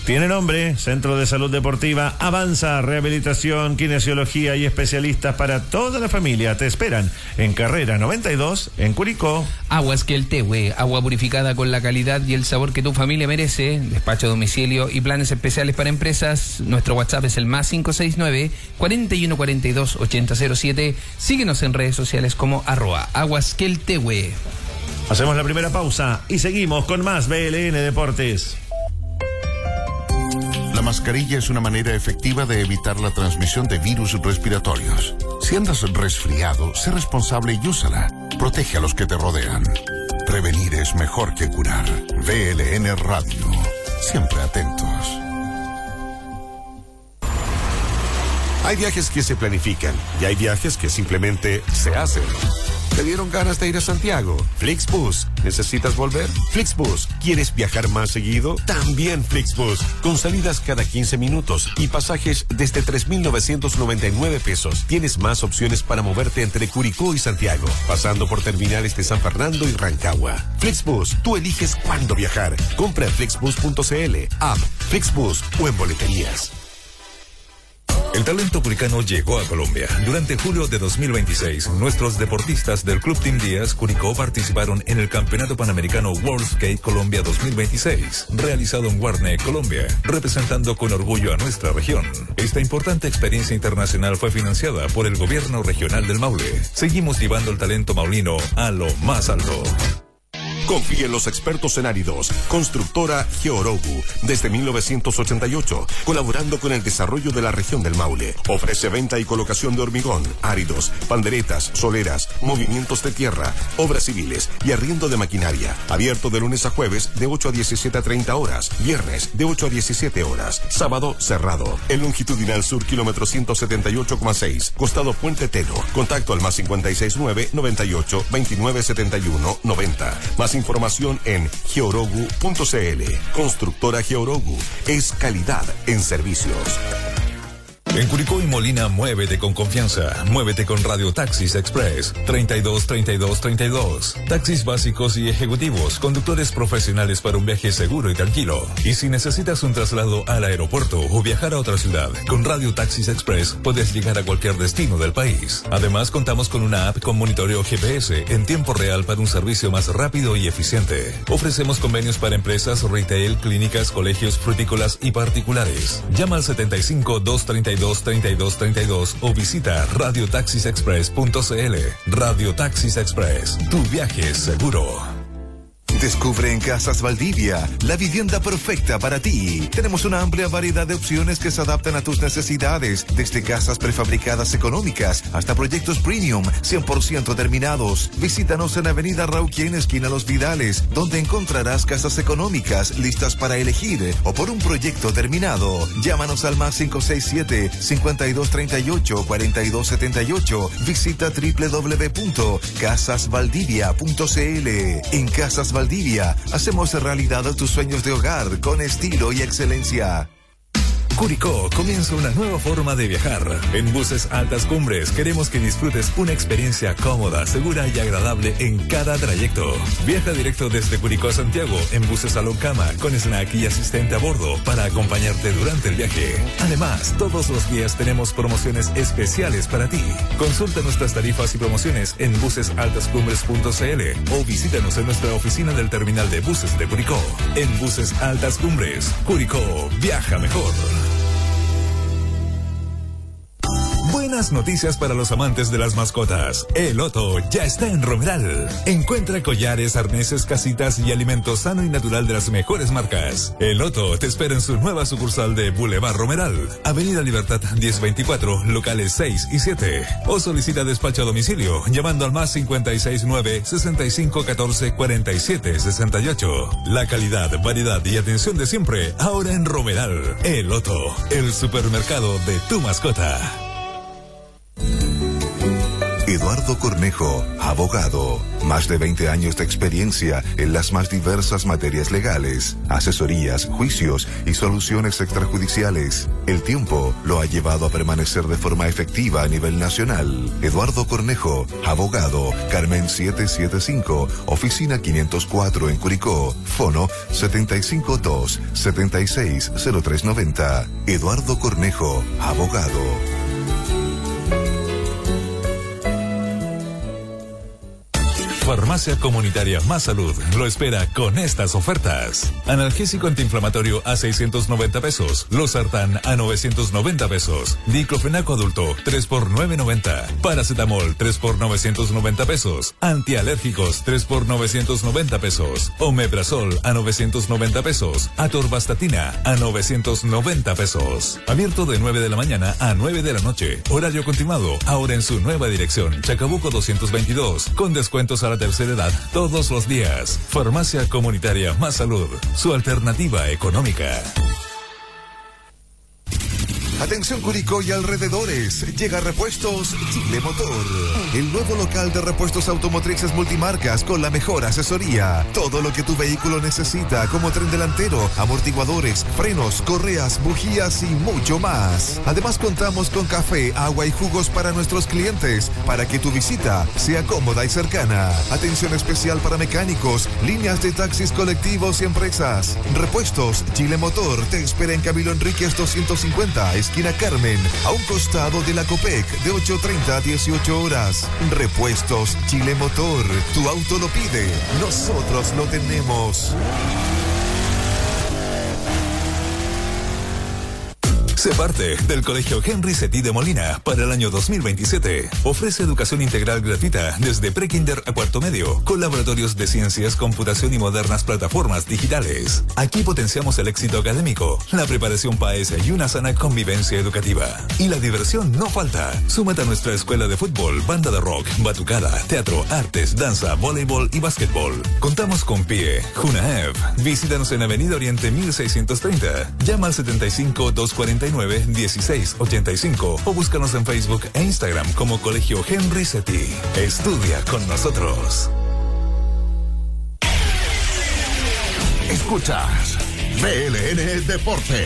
Tiene nombre, Centro de Salud Deportiva Avanza, rehabilitación, kinesiología y especialistas para toda la familia. Te esperan en Carrera 92, en Curicó. Agua Esqueltehue, agua purificada con la calidad y el sabor que tu familia merece. Despacho a domicilio y planes especiales para empresas. Nuestro WhatsApp es el +569 4142 8007. Síguenos en redes sociales como @Agua Esqueltehue. Hacemos la primera pausa y seguimos con más BLN Deportes. La mascarilla es una manera efectiva de evitar la transmisión de virus respiratorios. Si andas resfriado, sé responsable y úsala. Protege a los que te rodean. Prevenir es mejor que curar. BLN Radio. Siempre atentos. Hay viajes que se planifican y hay viajes que simplemente se hacen. ¿Te dieron ganas de ir a Santiago? Flixbus. ¿Necesitas volver? Flixbus. ¿Quieres viajar más seguido? También Flixbus. Con salidas cada 15 minutos y pasajes desde 3.999 pesos. Tienes más opciones para moverte entre Curicó y Santiago, pasando por terminales de San Fernando y Rancagua. Flixbus. Tú eliges cuándo viajar. Compra en flixbus.cl, app, Flixbus o en boleterías. El talento curicano llegó a Colombia. Durante julio de 2026, nuestros deportistas del Club Team Díaz Curicó participaron en el Campeonato Panamericano World Skate Colombia 2026, realizado en Guarne, Colombia, representando con orgullo a nuestra región. Esta importante experiencia internacional fue financiada por el Gobierno Regional del Maule. Seguimos llevando el talento maulino a lo más alto. Confía en los expertos en áridos. Constructora Georogu, desde 1988, colaborando con el desarrollo de la región del Maule. Ofrece venta y colocación de hormigón, áridos, panderetas, soleras, movimientos de tierra, obras civiles y arriendo de maquinaria. Abierto de lunes a jueves de 8 a 17:30 horas, viernes de 8 a 17 horas, sábado cerrado. El longitudinal sur, kilómetro 178,6, costado Puente Teno. Contacto al +569 98 29 71 90. Más información en georogu.cl. Constructora Georogu es calidad en servicios. En Curicó y Molina, muévete con confianza. Muévete con Radio Taxis Express 32 32 32. Taxis básicos y ejecutivos, conductores profesionales para un viaje seguro y tranquilo. Y si necesitas un traslado al aeropuerto o viajar a otra ciudad, con Radio Taxis Express puedes llegar a cualquier destino del país. Además, contamos con una app con monitoreo GPS en tiempo real para un servicio más rápido y eficiente. Ofrecemos convenios para empresas, retail, clínicas, colegios, frutícolas y particulares. Llama al 75 232 32 32 o visita radiotaxisexpress.cl. Radio Taxis Express, tu viaje es seguro. Descubre en Casas Valdivia la vivienda perfecta para ti. Tenemos una amplia variedad de opciones que se adaptan a tus necesidades, desde casas prefabricadas económicas hasta proyectos premium 100% terminados. Visítanos en Avenida Rauquien, esquina Los Vidales, donde encontrarás casas económicas listas para elegir o por un proyecto terminado. Llámanos al +567 5238 4278. Visita www.casasvaldivia.cl. En Casas Valdivia hacemos realidad tus sueños de hogar con estilo y excelencia. Curicó comienza una nueva forma de viajar. En Buses Altas Cumbres queremos que disfrutes una experiencia cómoda, segura y agradable en cada trayecto. Viaja directo desde Curicó a Santiago en buses Salón Cama con snack y asistente a bordo para acompañarte durante el viaje. Además, todos los días tenemos promociones especiales para ti. Consulta nuestras tarifas y promociones en busesaltascumbres.cl o visítanos en nuestra oficina del terminal de buses de Curicó. En Buses Altas Cumbres, Curicó, viaja mejor. Buenas noticias para los amantes de las mascotas. El Otto ya está en Romeral. Encuentra collares, arneses, casitas y alimento sano y natural de las mejores marcas. El Otto te espera en su nueva sucursal de Boulevard Romeral, Avenida Libertad 1024, locales 6 y 7. O solicita despacho a domicilio llamando al +569 6514 4768. La calidad, variedad y atención de siempre ahora en Romeral. El Otto, el supermercado de tu mascota. Eduardo Cornejo, abogado. Más de 20 años de experiencia en las más diversas materias legales, asesorías, juicios y soluciones extrajudiciales. El tiempo lo ha llevado a permanecer de forma efectiva a nivel nacional. Eduardo Cornejo, abogado, Carmen 775, oficina 504 en Curicó, fono 752-760390. Eduardo Cornejo, abogado. Farmacia Comunitaria Más Salud lo espera con estas ofertas. Analgésico antiinflamatorio a 690 pesos. Losartán a 990 pesos. Diclofenaco adulto 3 por 990. Paracetamol 3 por 990 pesos. Antialérgicos 3 por 990 pesos. Omeprazol a 990 pesos. Atorvastatina a 990 pesos. Abierto de 9 de la mañana a 9 de la noche. Horario continuado. Ahora en su nueva dirección. Chacabuco 222. Con descuentos a la tercera edad todos los días. Farmacia Comunitaria Más Salud, su alternativa económica. Atención Curicó y alrededores, llega Repuestos Chile Motor, el nuevo local de repuestos automotrices multimarcas con la mejor asesoría. Todo lo que tu vehículo necesita, como tren delantero, amortiguadores, frenos, correas, bujías y mucho más. Además contamos con café, agua y jugos para nuestros clientes, para que tu visita sea cómoda y cercana. Atención especial para mecánicos, líneas de taxis colectivos y empresas. Repuestos Chile Motor te espera en Camilo Enríquez 250, esquina Carmen, a un costado de la Copec, de 8:30 a 18 horas. Repuestos Chile Motor, tu auto lo pide, nosotros lo tenemos. Sé parte del Colegio Henry Setí de Molina para el año 2027. Ofrece educación integral gratuita desde prekinder a cuarto medio, con laboratorios de ciencias, computación y modernas plataformas digitales. Aquí potenciamos el éxito académico, la preparación PAES y una sana convivencia educativa. Y la diversión no falta. Súmate a nuestra escuela de fútbol, banda de rock, batucada, teatro, artes, danza, voleibol y básquetbol. Contamos con PIE, JUNAEV. Visítanos en Avenida Oriente 1630. Llama al 75-249-1685 o búscanos en Facebook e Instagram como Colegio Henry Setí. Estudia con nosotros. Escuchas BLN Deportes.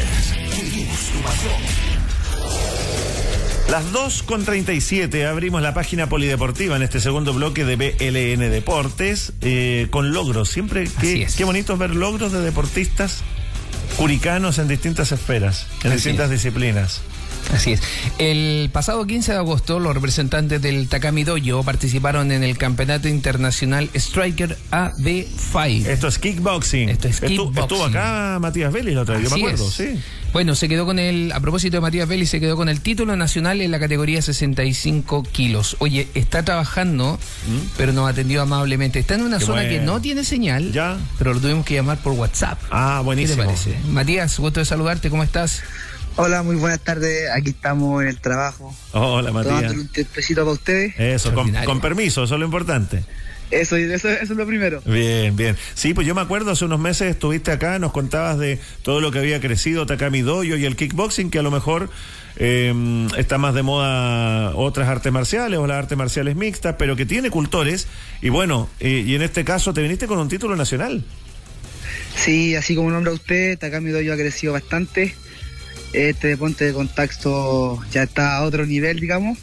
Las 2:37 abrimos la página polideportiva en este segundo bloque de BLN Deportes con logros. Siempre qué bonito es ver logros de deportistas curicanos en distintas esferas, en distintas disciplinas. Así es. El pasado 15 de agosto, los representantes del Takami Dojo participaron en el Campeonato Internacional Striker AD5. Esto es kickboxing. Estuvo acá Matías Vélez la otra vez, yo me acuerdo, sí. Bueno, se quedó con a propósito de Matías Vélez, se quedó con el título nacional en la categoría 65 kilos. Oye, está trabajando, pero nos atendió amablemente. Está en una zona que no tiene señal, pero lo tuvimos que llamar por WhatsApp. Ah, buenísimo. ¿Qué te parece? Matías, gusto de saludarte, ¿cómo estás? Hola, muy buenas tardes. Aquí estamos en el trabajo. Hola, Matías. Tomándole un tiempecito para ustedes. Eso, con permiso, eso es lo importante. Eso es lo primero. Bien. Sí, pues yo me acuerdo, hace unos meses estuviste acá, nos contabas de todo lo que había crecido Takami Dojo y el kickboxing, que a lo mejor está más de moda otras artes marciales o las artes marciales mixtas, pero que tiene cultores. Y bueno, y en este caso te viniste con un título nacional. Sí, así como nombra usted, Takami Dojo ha crecido bastante. Este deporte de contacto ya está a otro nivel, digamos,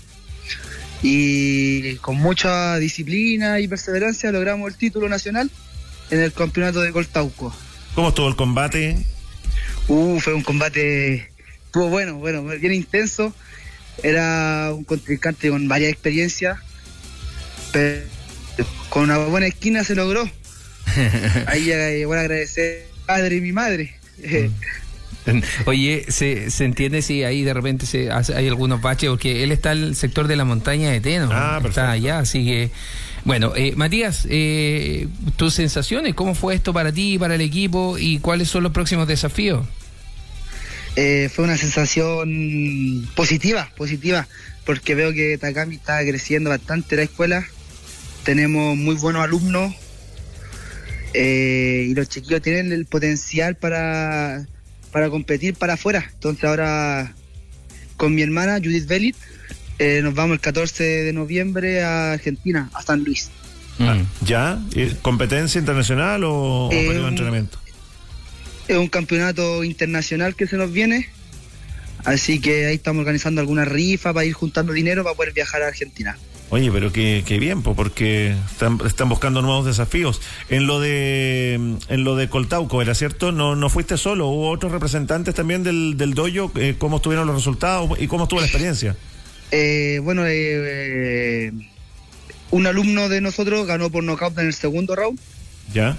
y con mucha disciplina y perseverancia logramos el título nacional en el campeonato de Coltauco. ¿Cómo estuvo el combate? Fue un combate, estuvo bueno, bien intenso. Era un contrincante con varias experiencias, pero con una buena esquina se logró. Ahí voy a agradecer a mi padre y mi madre. Oye, ¿se entiende si ahí de repente hay algunos baches? Porque él está en el sector de la montaña de Teno, está allá, así que... Bueno, Matías, tus sensaciones, ¿cómo fue esto para ti y para el equipo y cuáles son los próximos desafíos? Fue una sensación positiva, porque veo que Takami está creciendo bastante la escuela, tenemos muy buenos alumnos y los chiquillos tienen el potencial para competir para afuera. Entonces ahora con mi hermana Judith Belit Nos vamos el 14 de noviembre a Argentina, a San Luis. ¿Ya? ¿Competencia internacional o periodo de entrenamiento? Es un campeonato internacional que se nos viene, así que ahí estamos organizando alguna rifa para ir juntando dinero para poder viajar a Argentina. Oye, pero qué bien, porque están buscando nuevos desafíos. En lo de Coltauco, ¿era cierto? No fuiste solo, hubo otros representantes también del dojo. ¿Cómo estuvieron los resultados y cómo estuvo la experiencia? Un alumno de nosotros ganó por nocaut en el segundo round. ¿Ya?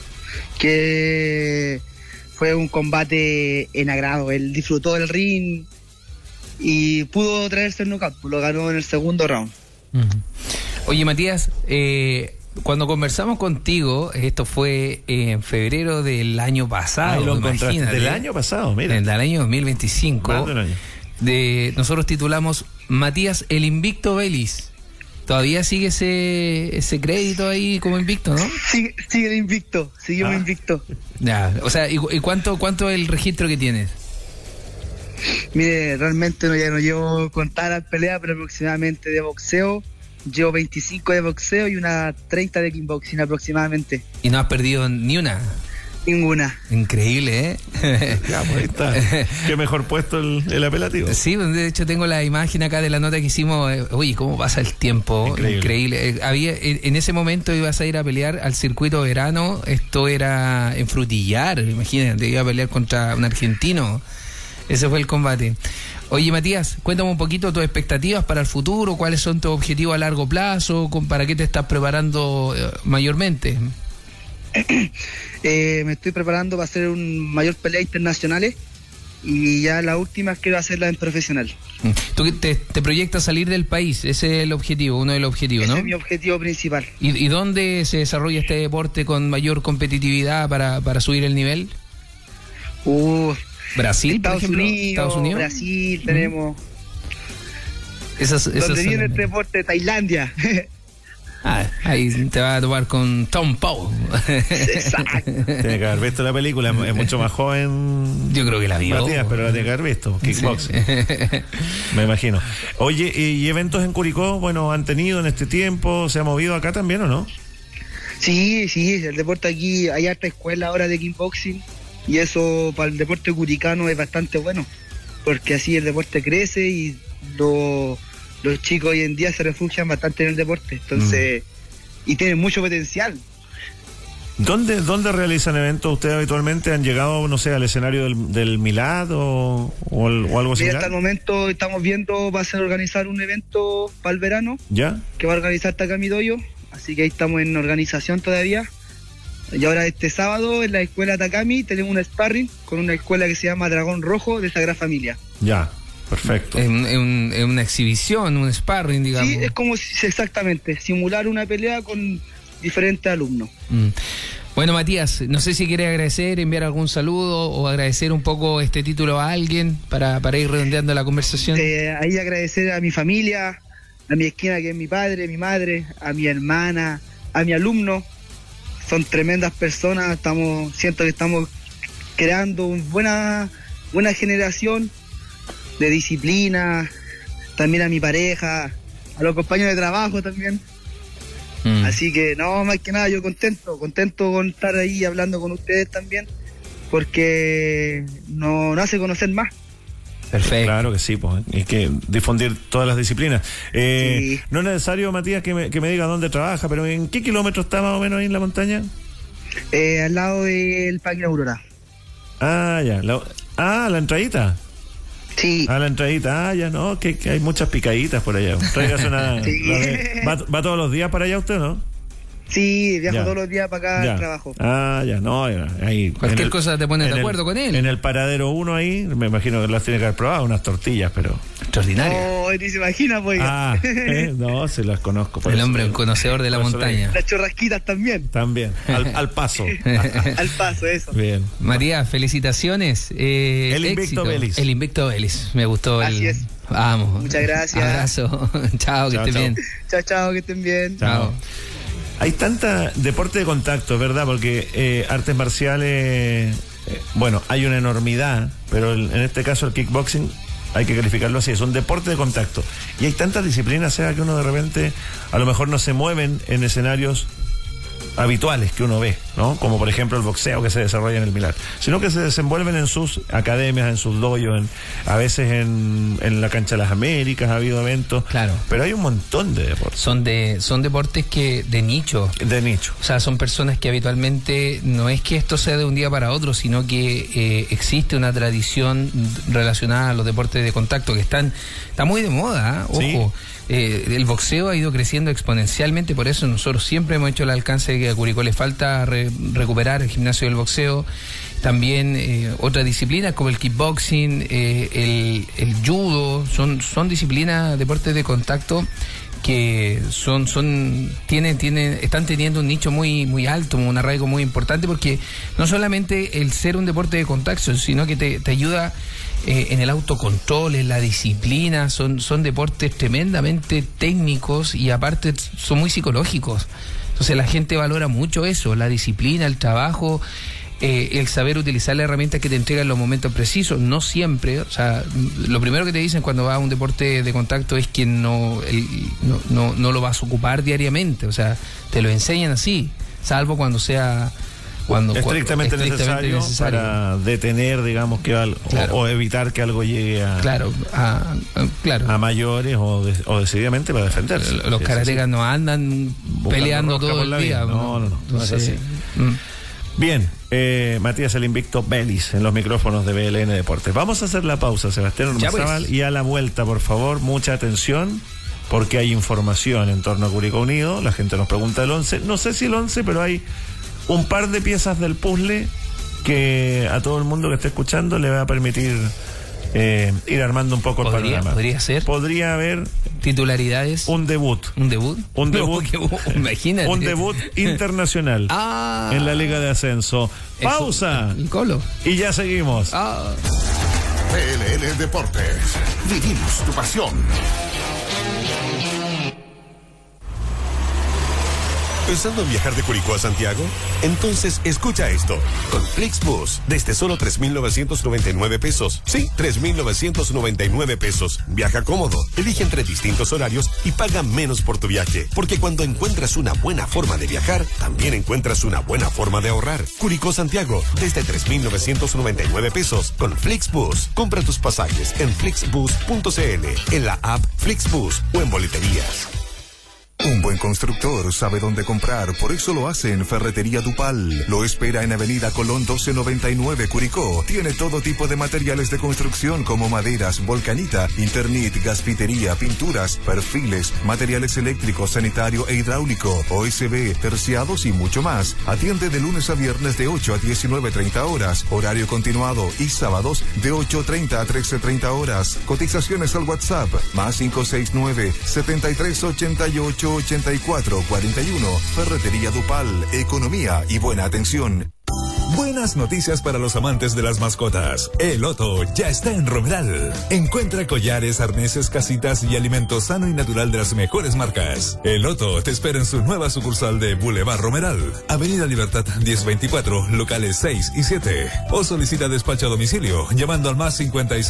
Que fue un combate en agrado. Él disfrutó del ring y pudo traerse el nocaut. Lo ganó en el segundo round. Oye, Matías, cuando conversamos contigo, esto fue en febrero del año pasado. Lo encontraste del año pasado, mira. Del año 2025. Más de un año. Nosotros titulamos Matías el Invicto Vélez. ¿Todavía sigue ese crédito ahí como invicto, no? Sigue el invicto, seguimos invicto. Ya, o sea, ¿y cuánto es el registro que tienes? Mire, realmente ya no llevo contar las peleas, pero aproximadamente de boxeo, llevo 25 de boxeo y unas 30 de kickboxing aproximadamente. ¿Y no has perdido ni una? Ninguna. Increíble, Ya, pues ahí está. Qué mejor puesto el apelativo. Sí, de hecho tengo la imagen acá de la nota que hicimos. Uy, cómo pasa el tiempo. Increíble. En ese momento ibas a ir a pelear al circuito verano. Esto era en Frutillar, imagínate, iba a pelear contra un argentino. Ese fue el combate. Oye, Matías, cuéntame un poquito tus expectativas para el futuro, cuáles son tus objetivos a largo plazo, para qué te estás preparando mayormente. Me estoy preparando para hacer un mayor pelea internacionales y ya la última quiero hacerla en profesional. Tú te proyectas salir del país, ese es el objetivo, uno de los objetivos, ¿no? Ese es mi objetivo principal. ¿Y dónde se desarrolla este deporte con mayor competitividad para subir el nivel? Brasil, Estados por ejemplo. Unidos, Estados Unidos, Brasil, tenemos. ¿Dónde viene este deporte? Tailandia. Ahí te vas a topar con Tom Powell. Exacto. Tiene que haber visto la película, es mucho más joven. Yo creo que la vio. Matías, pero la tiene que haber visto. Kickboxing. Sí. Me imagino. Oye, ¿y eventos en Curicó, han tenido en este tiempo? ¿Se ha movido acá también o no? Sí, el deporte aquí, hay harta escuela ahora de kickboxing y eso para el deporte curicano es bastante bueno, porque así el deporte crece y los chicos hoy en día se refugian bastante en el deporte, entonces y tienen mucho potencial. ¿Dónde realizan eventos ustedes habitualmente? ¿Han llegado, no sé, al escenario del Milad o algo así? Hasta el momento estamos viendo, va a ser organizar un evento para el verano. ¿Ya? Que va a organizar Takami Dojo, así que ahí estamos en organización todavía. Y ahora este sábado en la escuela Takami tenemos un sparring con una escuela que se llama Dragón Rojo de Sagrada Familia. Ya. Perfecto. Es una exhibición, un sparring, digamos. Sí, es como exactamente, simular una pelea con diferentes alumnos. Bueno, Matías, no sé si quieres agradecer, enviar algún saludo o agradecer un poco este título a alguien para ir redondeando la conversación. Ahí agradecer a mi familia, a mi esquina que es mi padre, mi madre, a mi hermana, a mi alumno. Son tremendas personas, siento que estamos creando una buena generación de disciplina, también a mi pareja, a los compañeros de trabajo también. Así que más que nada yo contento con estar ahí hablando con ustedes también, porque nos hace conocer más. Perfecto. Claro que sí, pues, y que difundir todas las disciplinas. Sí. No es necesario, Matías, que me diga dónde trabaja, pero ¿en qué kilómetros está más o menos ahí en la montaña? Al lado del Parque Aurora. Ah, ya. La entradita. Sí. A la entradita, ya no, que hay muchas picaditas por allá. Tráigase una. Sí. ¿Va todos los días para allá usted, no? Sí, viajo todos los días para acá al trabajo. Ya, no, ahí. Cualquier cosa te pones de acuerdo con él. En el paradero 1 ahí, me imagino que las tiene que haber probado, unas tortillas, pero. Extraordinarias. No, ni se imagina, pues. No, se las conozco. El hombre, un conocedor de la montaña. Las churrasquitas también. También, al paso. Al paso, eso. Bien. Matías, felicitaciones. El Invicto Vélez. El Invicto Vélez, me gustó. Así es. Vamos. Muchas gracias. Abrazo. Chao, que estén bien. Chao, que estén bien. Chao. Hay tanta deporte de contacto, ¿verdad? Porque artes marciales, hay una enormidad, pero en este caso el kickboxing Hay que calificarlo así, es un deporte de contacto. Y hay tantas disciplinas, Seba, que uno de repente a lo mejor no se mueven en escenarios habituales que uno ve, ¿no? Como por ejemplo el boxeo que se desarrolla en el Milán, sino que se desenvuelven en sus academias, en sus dojos, a veces en la cancha de las Américas ha habido eventos. Claro. Pero hay un montón de deportes. Son deportes que de nicho. De nicho. O sea, son personas que habitualmente no es que esto sea de un día para otro, sino que existe una tradición relacionada a los deportes de contacto que está muy de moda, ¿eh? Ojo. Sí. El boxeo ha ido creciendo exponencialmente, por eso nosotros siempre hemos hecho el alcance de que a Curicó le falta recuperar el gimnasio del boxeo. También otras disciplinas como el kickboxing, el judo, son disciplinas, deportes de contacto que están teniendo un nicho muy, muy alto, un arraigo muy importante, porque no solamente el ser un deporte de contacto, sino que te ayuda en el autocontrol, en la disciplina. Son deportes tremendamente técnicos y aparte son muy psicológicos. Entonces la gente valora mucho eso, la disciplina, el trabajo, el saber utilizar las herramientas que te entregan en los momentos precisos. No siempre, o sea, lo primero que te dicen cuando vas a un deporte de contacto es que no lo vas a ocupar diariamente, o sea, te lo enseñan así, salvo cuando sea estrictamente necesario para detener, digamos, que algo, claro, o evitar que algo llegue a mayores o decididamente para defenderse. Los karatecas no andan peleando todo el día. No es así. Bien, Matías el Invicto Belis en los micrófonos de BLN Deportes. Vamos a hacer la pausa, Sebastián Ormazábal, y a la vuelta, por favor, mucha atención, porque hay información en torno a Curicó Unido. La gente nos pregunta el 11, no sé si el 11, pero hay un par de piezas del puzzle que a todo el mundo que esté escuchando le va a permitir ir armando un poco el panorama. Podría ser. Podría haber titularidades. Un debut. Imagínate. Un debut internacional en la Liga de Ascenso. Pausa. El Colo. Y ya seguimos. BLN Deportes. Vivimos tu pasión. ¿Pensando en viajar de Curicó a Santiago? Entonces escucha esto. Con Flixbus, desde solo 3,999 pesos. Sí, 3,999 pesos. Viaja cómodo, elige entre distintos horarios y paga menos por tu viaje. Porque cuando encuentras una buena forma de viajar, también encuentras una buena forma de ahorrar. Curicó Santiago, desde 3,999 pesos. Con Flixbus, compra tus pasajes en flixbus.cl, en la app Flixbus o en boleterías. Un buen constructor sabe dónde comprar, por eso lo hace en Ferretería Dupal. Lo espera en Avenida Colón 1299, Curicó. Tiene todo tipo de materiales de construcción como maderas, volcanita, Internit, gasfitería, pinturas, perfiles, materiales eléctricos, sanitario e hidráulico, OSB, terciados y mucho más. Atiende de lunes a viernes de 8 a 19:30 horas, horario continuado, y sábados de 8:30 a 13:30 horas. Cotizaciones al WhatsApp, más 569-7388-8441. Ferretería Dupal, economía y buena atención. Buenas noticias para los amantes de las mascotas. El Otto ya está en Romeral. Encuentra collares, arneses, casitas y alimento sano y natural de las mejores marcas. El Otto te espera en su nueva sucursal de Boulevard Romeral, Avenida Libertad 1024, locales 6 y 7. O solicita despacho a domicilio llamando al más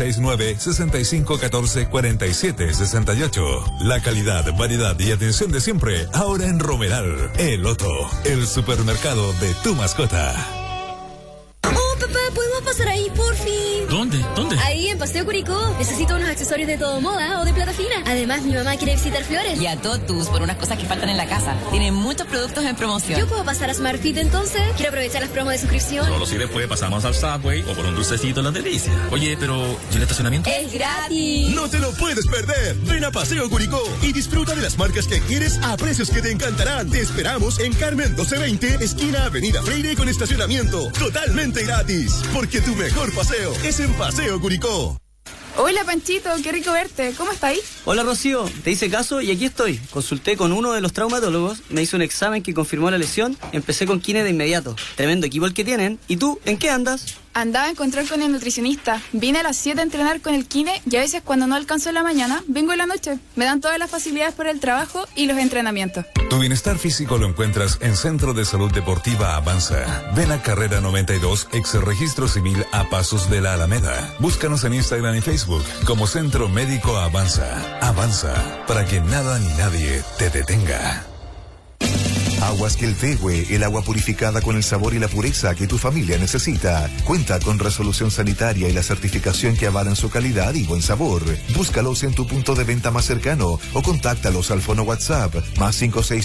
569-6514-4768. La calidad, variedad y atención de siempre, ahora en Romeral. El Otto, el supermercado de tu mascota. Papá, ¿podemos pasar ahí, por fin? ¿Dónde? Ahí, en Paseo Curicó. Necesito unos accesorios de todo moda o de plata fina. Además, mi mamá quiere visitar Flores. Y a Totus por unas cosas que faltan en la casa. Tienen muchos productos en promoción. ¿Yo puedo pasar a Smart Fit entonces? Quiero aprovechar las promos de suscripción. Solo si después pasamos al Subway o por un dulcecito en la delicia. Oye, pero ¿y el estacionamiento? ¡Es gratis! ¡No te lo puedes perder! Ven a Paseo Curicó y disfruta de las marcas que quieres a precios que te encantarán. Te esperamos en Carmen 1220, esquina Avenida Freire, con estacionamiento totalmente gratis. Porque tu mejor paseo es en Paseo Curicó. Hola Panchito, qué rico verte. ¿Cómo estáis? Hola Rocío, te hice caso y aquí estoy. Consulté con uno de los traumatólogos, me hizo un examen que confirmó la lesión, empecé con kine de inmediato. Tremendo equipo el que tienen. ¿Y tú, en qué andas? Andaba a encontrar con el nutricionista. Vine a las 7 a entrenar con el kine y a veces cuando no alcanzo en la mañana, vengo en la noche. Me dan todas las facilidades por el trabajo y los entrenamientos. Tu bienestar físico lo encuentras en Centro de Salud Deportiva Avanza. Ven a Carrera 92, ex Registro Civil a Pasos de la Alameda. Búscanos en Instagram y Facebook como Centro Médico Avanza. Avanza, para que nada ni nadie te detenga. Aguas Queltehue, el agua purificada con el sabor y la pureza que tu familia necesita. Cuenta con resolución sanitaria y la certificación que avalan su calidad y buen sabor. Búscalos en tu punto de venta más cercano o contáctalos al fono WhatsApp más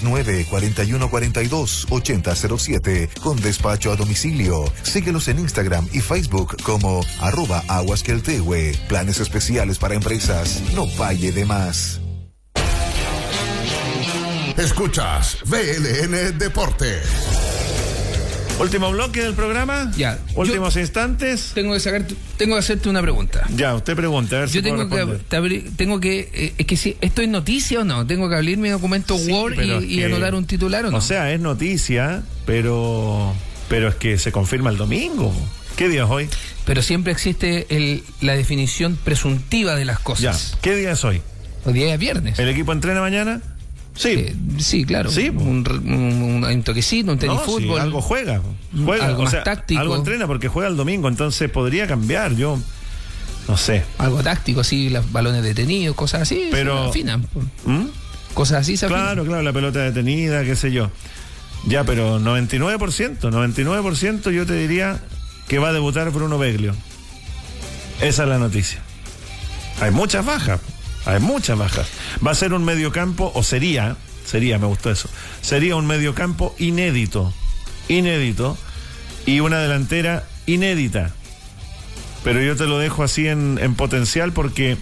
569-4142-8007 con despacho a domicilio. Síguelos en Instagram y Facebook como @aguasqueltehue. Planes especiales para empresas. No falle de más. Escuchas VLN Deportes. Último bloque del programa. Ya. Últimos instantes. Tengo que hacerte una pregunta. Ya, usted pregunta, a ver si puedo responder. Es que si esto es noticia o no, tengo que abrir mi documento Word y anotar un titular o no. O sea, es noticia, pero es que se confirma el domingo. ¿Qué día es hoy? Pero siempre existe la definición presuntiva de las cosas. Ya. ¿Qué día es hoy? Hoy día es viernes. ¿El equipo entrena mañana? Sí. Sí, claro. Sí. Un toquecito, un tenis fútbol. Sí, algo juega, algo más táctico. Algo entrena porque juega el domingo, entonces podría cambiar. Yo no sé. Algo táctico, así, los balones detenidos, cosas así. Pero se afinan. Cosas así se afinan. Claro, la pelota detenida, qué sé yo. Ya, pero 99% yo te diría que va a debutar Bruno Beglio. Esa es la noticia. Hay muchas bajas. Va a ser un mediocampo, o sería, me gustó eso. Sería un mediocampo inédito, y una delantera inédita. Pero yo te lo dejo así en potencial porque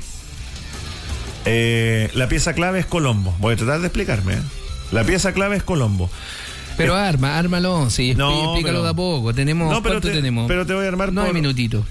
la pieza clave es Colombo. Voy a tratar de explicarme. La pieza clave es Colombo. Pero ármalo, sí, explícalo de a poco. ¿Cuánto tenemos? Pero te voy a armar 9 minutitos.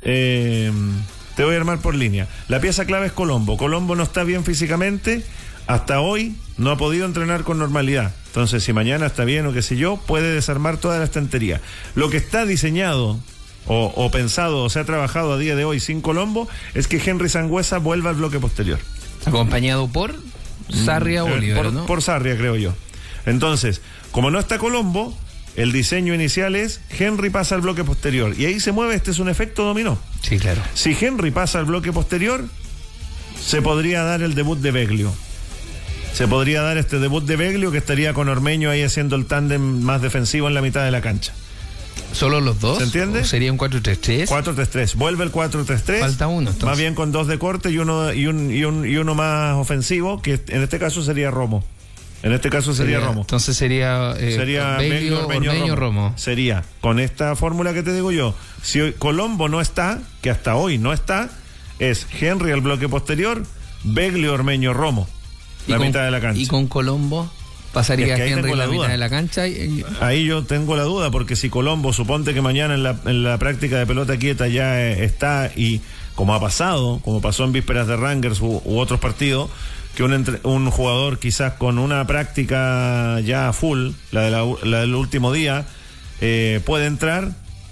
Te voy a armar por línea. La pieza clave es Colombo. Colombo no está bien físicamente. Hasta hoy no ha podido entrenar con normalidad. Entonces, si mañana está bien o qué sé yo, puede desarmar toda la estantería. Lo que está diseñado o pensado o se ha trabajado a día de hoy sin Colombo es que Henry Sangüesa vuelva al bloque posterior. Acompañado por Sarria o Bolívar, ¿no? Por Sarria, creo yo. Entonces, como no está Colombo, el diseño inicial es Henry pasa al bloque posterior y ahí se mueve. Este es un efecto dominó. Sí, claro. Si Henry pasa al bloque posterior, se podría dar el debut de Beglio. Se podría dar este debut de Beglio que estaría con Ormeño ahí haciendo el tándem más defensivo en la mitad de la cancha. ¿Solo los dos? ¿Se entiende? ¿O sería un 4-3-3? 4-3-3. Vuelve el 4-3-3. Falta uno, entonces. Más bien con 2 de corte y uno más ofensivo, que en este caso sería Romo. Romo. Entonces sería Beglio, Ormeño, Romo. Sería, con esta fórmula que te digo yo, si hoy Colombo no está, que hasta hoy no está, es Henry al bloque posterior, Beglio, Ormeño, Romo, la mitad de la cancha. Y con Colombo pasaría Henry la mitad de la cancha. Ahí yo tengo la duda, porque si Colombo, suponte que mañana en la práctica de pelota quieta ya está, y como pasó en vísperas de Rangers u otros partidos, que un jugador quizás con una práctica ya full, la del último día, puede entrar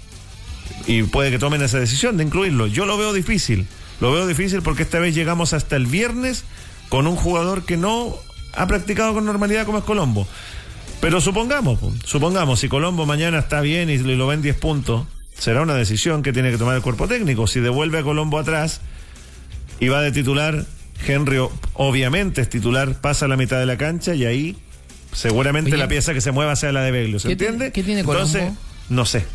y puede que tomen esa decisión de incluirlo. Yo lo veo difícil porque esta vez llegamos hasta el viernes con un jugador que no ha practicado con normalidad como es Colombo. Pero supongamos, si Colombo mañana está bien y lo ven 10 puntos, será una decisión que tiene que tomar el cuerpo técnico. Si devuelve a Colombo atrás y va de titular, Henry obviamente es titular, pasa a la mitad de la cancha y ahí seguramente la pieza que se mueva sea la de Beglio. ¿Se entiende? ¿Qué tiene Colombo? Entonces, no sé.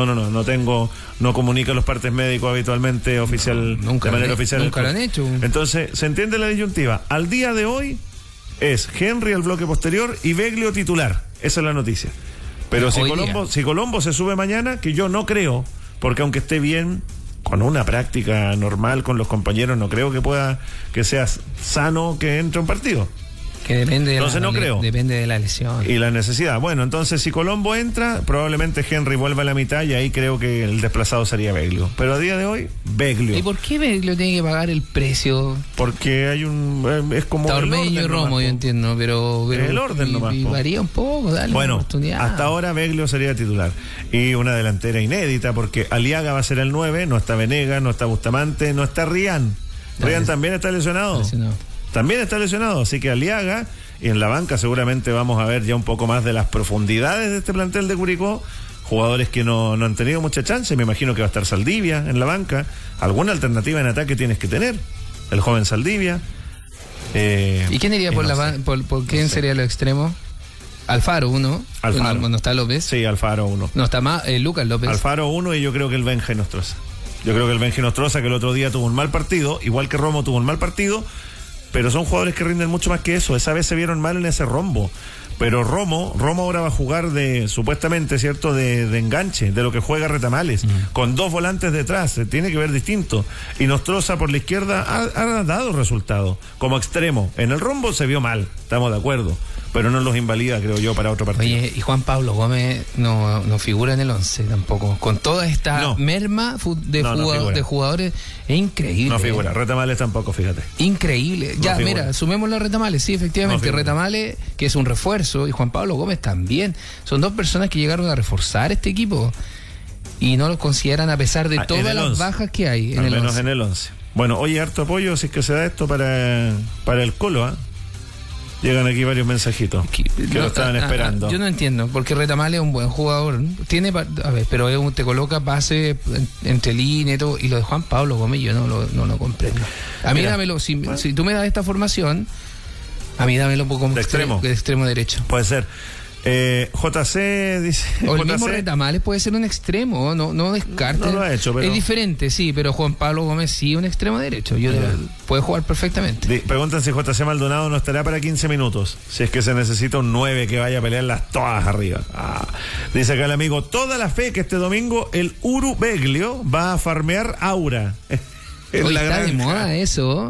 No comunica los partes médicos habitualmente de manera oficial. Nunca lo han hecho. Entonces, ¿se entiende la disyuntiva? Al día de hoy es Henry al bloque posterior y Beglio titular. Esa es la noticia. Pero si Colombo se sube mañana, que yo no creo, porque aunque esté bien, con una práctica normal con los compañeros, no creo que sea sano que entre un partido. Que depende de entonces no creo. Depende de la lesión. Y la necesidad. Bueno, entonces si Colombo entra, probablemente Henry vuelva a la mitad y ahí creo que el desplazado sería Beglio. Pero a día de hoy, Beglio. ¿Y por qué Beglio tiene que pagar el precio? Porque hay es como Ormeño y Romo, yo entiendo, pero el orden nomás. Y varía un poco, dale una oportunidad. Hasta ahora Beglio sería titular. Y una delantera inédita, porque Aliaga va a ser el 9, no está Venegas, no está Bustamante, no está Rian. Rian también está lesionado. También está lesionado, así que Aliaga, y en la banca seguramente vamos a ver ya un poco más de las profundidades de este plantel de Curicó, jugadores que no han tenido mucha chance. Me imagino que va a estar Saldivia en la banca. Alguna alternativa en ataque tienes que tener, el joven Saldivia. ¿Y quién iría por quién sería lo extremo? Alfaro 1. Alfaro. ¿No está López? Sí, Alfaro 1. No está más Lucas López. Alfaro 1 y yo creo que el Benja Nostroza. Yo creo que el Benja Nostroza, que el otro día tuvo un mal partido, igual que Romo tuvo un mal partido, pero son jugadores que rinden mucho más que eso. Esa vez se vieron mal en ese rombo. Pero Romo ahora va a jugar supuestamente, ¿cierto?, de enganche, de lo que juega Retamales, con 2 volantes detrás, se tiene que ver distinto. Y Nostroza por la izquierda ha dado resultado como extremo. En el rombo se vio mal, estamos de acuerdo, pero no los invalida, creo yo, para otro partido. Oye, y Juan Pablo Gómez no figura en el 11 tampoco. Con toda esta merma de jugadores, es increíble. No figura. Retamales tampoco, fíjate. Increíble. Ya, mira, sumémoslo a Retamales, sí, efectivamente. Retamales, que es un refuerzo, y Juan Pablo Gómez también. Son 2 personas que llegaron a reforzar este equipo y no lo consideran a pesar de todas las bajas que hay en el 11. Al menos en el 11. Bueno, oye, harto apoyo si es que se da esto para el Colo, ¿ah? Llegan aquí varios mensajitos que lo estaban esperando. Yo no entiendo, porque Retamales es un buen jugador. Tiene, pero te coloca base entre líneas y todo. Y lo de Juan Pablo Gómez yo no lo comprendo. A mí dámelo, si tú me das esta formación, a mí dámelo un poco como de extremo derecho. Puede ser. JC dice. O el mismo Retamales puede ser un extremo, no descarte. No lo ha hecho, pero. Es diferente, sí, pero Juan Pablo Gómez sí, un extremo derecho. Puede jugar perfectamente. Preguntan si JC Maldonado no estará para 15 minutos. Si es que se necesita un 9 que vaya a pelearlas todas arriba. Dice acá el amigo: toda la fe que este domingo el Uru Beglio va a farmear Aura. Hoy está de moda eso.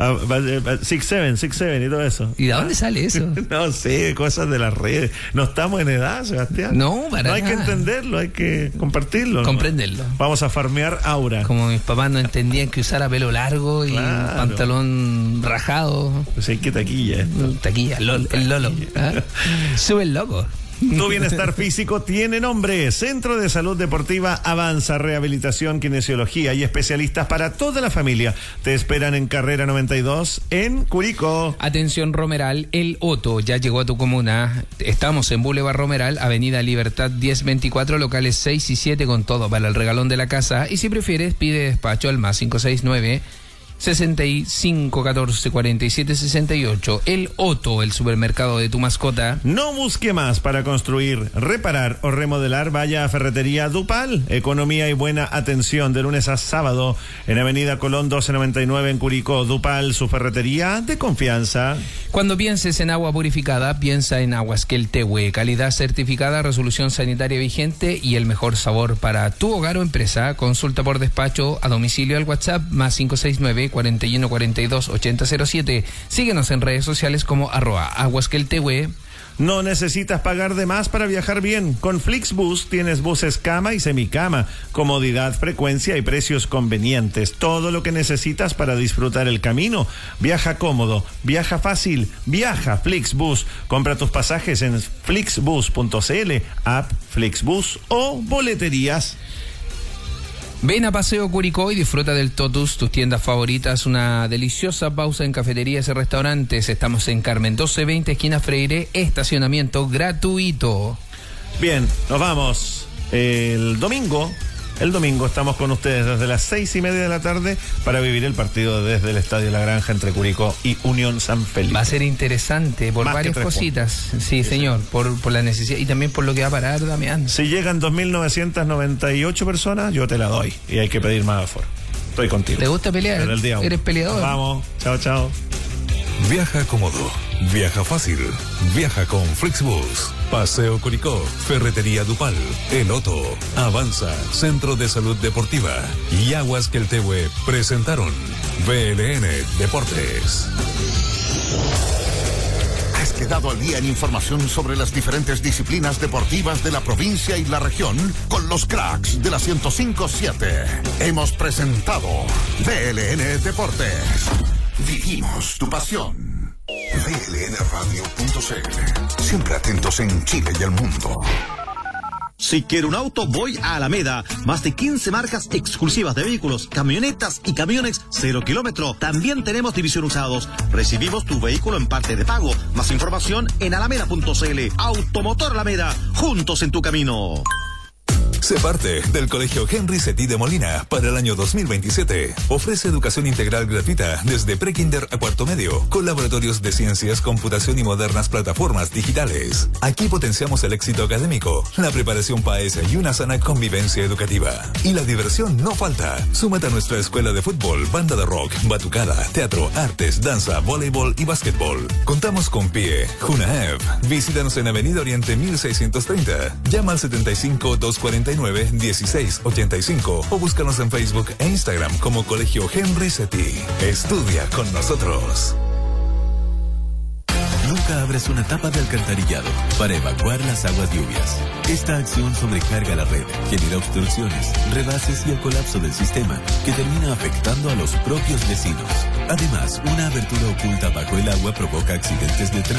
6-7 y todo eso. ¿Y de dónde sale eso? No sé, cosas de las redes. No estamos en edad, Sebastián. No, para nada. Hay que entenderlo, hay que compartirlo. Comprenderlo. Vamos a farmear Aura. Como mis papás no entendían que usara pelo largo y pantalón rajado. Pues hay que taquilla. Taquilla, el Lolo. Sube el loco. Tu bienestar físico tiene nombre. Centro de Salud Deportiva Avanza, rehabilitación, kinesiología y especialistas para toda la familia. Te esperan en Carrera 92 en Curicó. Atención Romeral, El Otto ya llegó a tu comuna. Estamos en Boulevard Romeral, Avenida Libertad 1024, locales 6 y 7 con todo para el regalón de la casa. Y si prefieres, pide despacho al más 569 65 14 47 68. El Otto, el supermercado de tu mascota. No busque más para construir, reparar o remodelar. Vaya a Ferretería Dupal. Economía y buena atención de lunes a sábado en Avenida Colón 1299 en Curicó. Dupal, su ferretería de confianza. Cuando pienses en agua purificada, piensa en Aguas Queltehue. Calidad certificada, resolución sanitaria vigente y el mejor sabor para tu hogar o empresa. Consulta por despacho a domicilio al WhatsApp más 569 41 42 8007. Síguenos en redes sociales como @aguasqueltehue. No necesitas pagar de más para viajar bien. Con Flixbus tienes buses cama y semicama, comodidad, frecuencia y precios convenientes. Todo lo que necesitas para disfrutar el camino. Viaja cómodo, viaja fácil, viaja Flixbus. Compra tus pasajes en flixbus.cl, app Flixbus o boleterías. Ven a Paseo Curicó y disfruta del Totus, tus tiendas favoritas, una deliciosa pausa en cafeterías y restaurantes. Estamos en Carmen 1220, esquina Freire, estacionamiento gratuito. Bien, nos vamos. El domingo estamos con ustedes desde las 6:30 de la tarde para vivir el partido desde el Estadio La Granja entre Curicó y Unión San Felipe. Va a ser interesante por varias cositas. Sí, señor, por la necesidad y también por lo que va a parar Damián. Si llegan 2.998 personas, yo te la doy y hay que pedir más aforo. Estoy contigo. ¿Te gusta pelear? ¿Eres peleador? Vamos, chao. Viaja cómodo, viaja fácil, viaja con Flixbus. Paseo Curicó, Ferretería Dupal, El Otto, Avanza, Centro de Salud Deportiva y Aguas Queltehue presentaron BLN Deportes. quedado al día en información sobre las diferentes disciplinas deportivas de la provincia y la región con los cracks de la 105.7. Hemos presentado DLN Deportes. Vivimos tu pasión. DLNradio.cl. Siempre atentos en Chile y el mundo. Si quiero un auto, voy a Alameda. Más de 15 marcas exclusivas de vehículos, camionetas y camiones 0 kilómetro. También tenemos división usados. Recibimos tu vehículo en parte de pago. Más información en alameda.cl. Automotor Alameda, juntos en tu camino. Sé parte del Colegio Henry Setí de Molina para el año 2027. Ofrece educación integral gratuita desde prekinder a cuarto medio, con laboratorios de ciencias, computación y modernas plataformas digitales. Aquí potenciamos el éxito académico, la preparación PAES y una sana convivencia educativa. Y la diversión no falta. Súmate a nuestra escuela de fútbol, banda de rock, batucada, teatro, artes, danza, voleibol y básquetbol. Contamos con PIE, JUNAEV. Visítanos en Avenida Oriente 1630. Llama al 75-249-1685 o búscanos en Facebook e Instagram como Colegio Henry Setí. Estudia con nosotros. Nunca abras una tapa de alcantarillado para evacuar las aguas lluvias. Esta acción sobrecarga la red, genera obstrucciones, rebases y el colapso del sistema, que termina afectando a los propios vecinos. Además, una abertura oculta bajo el agua provoca accidentes de tránsito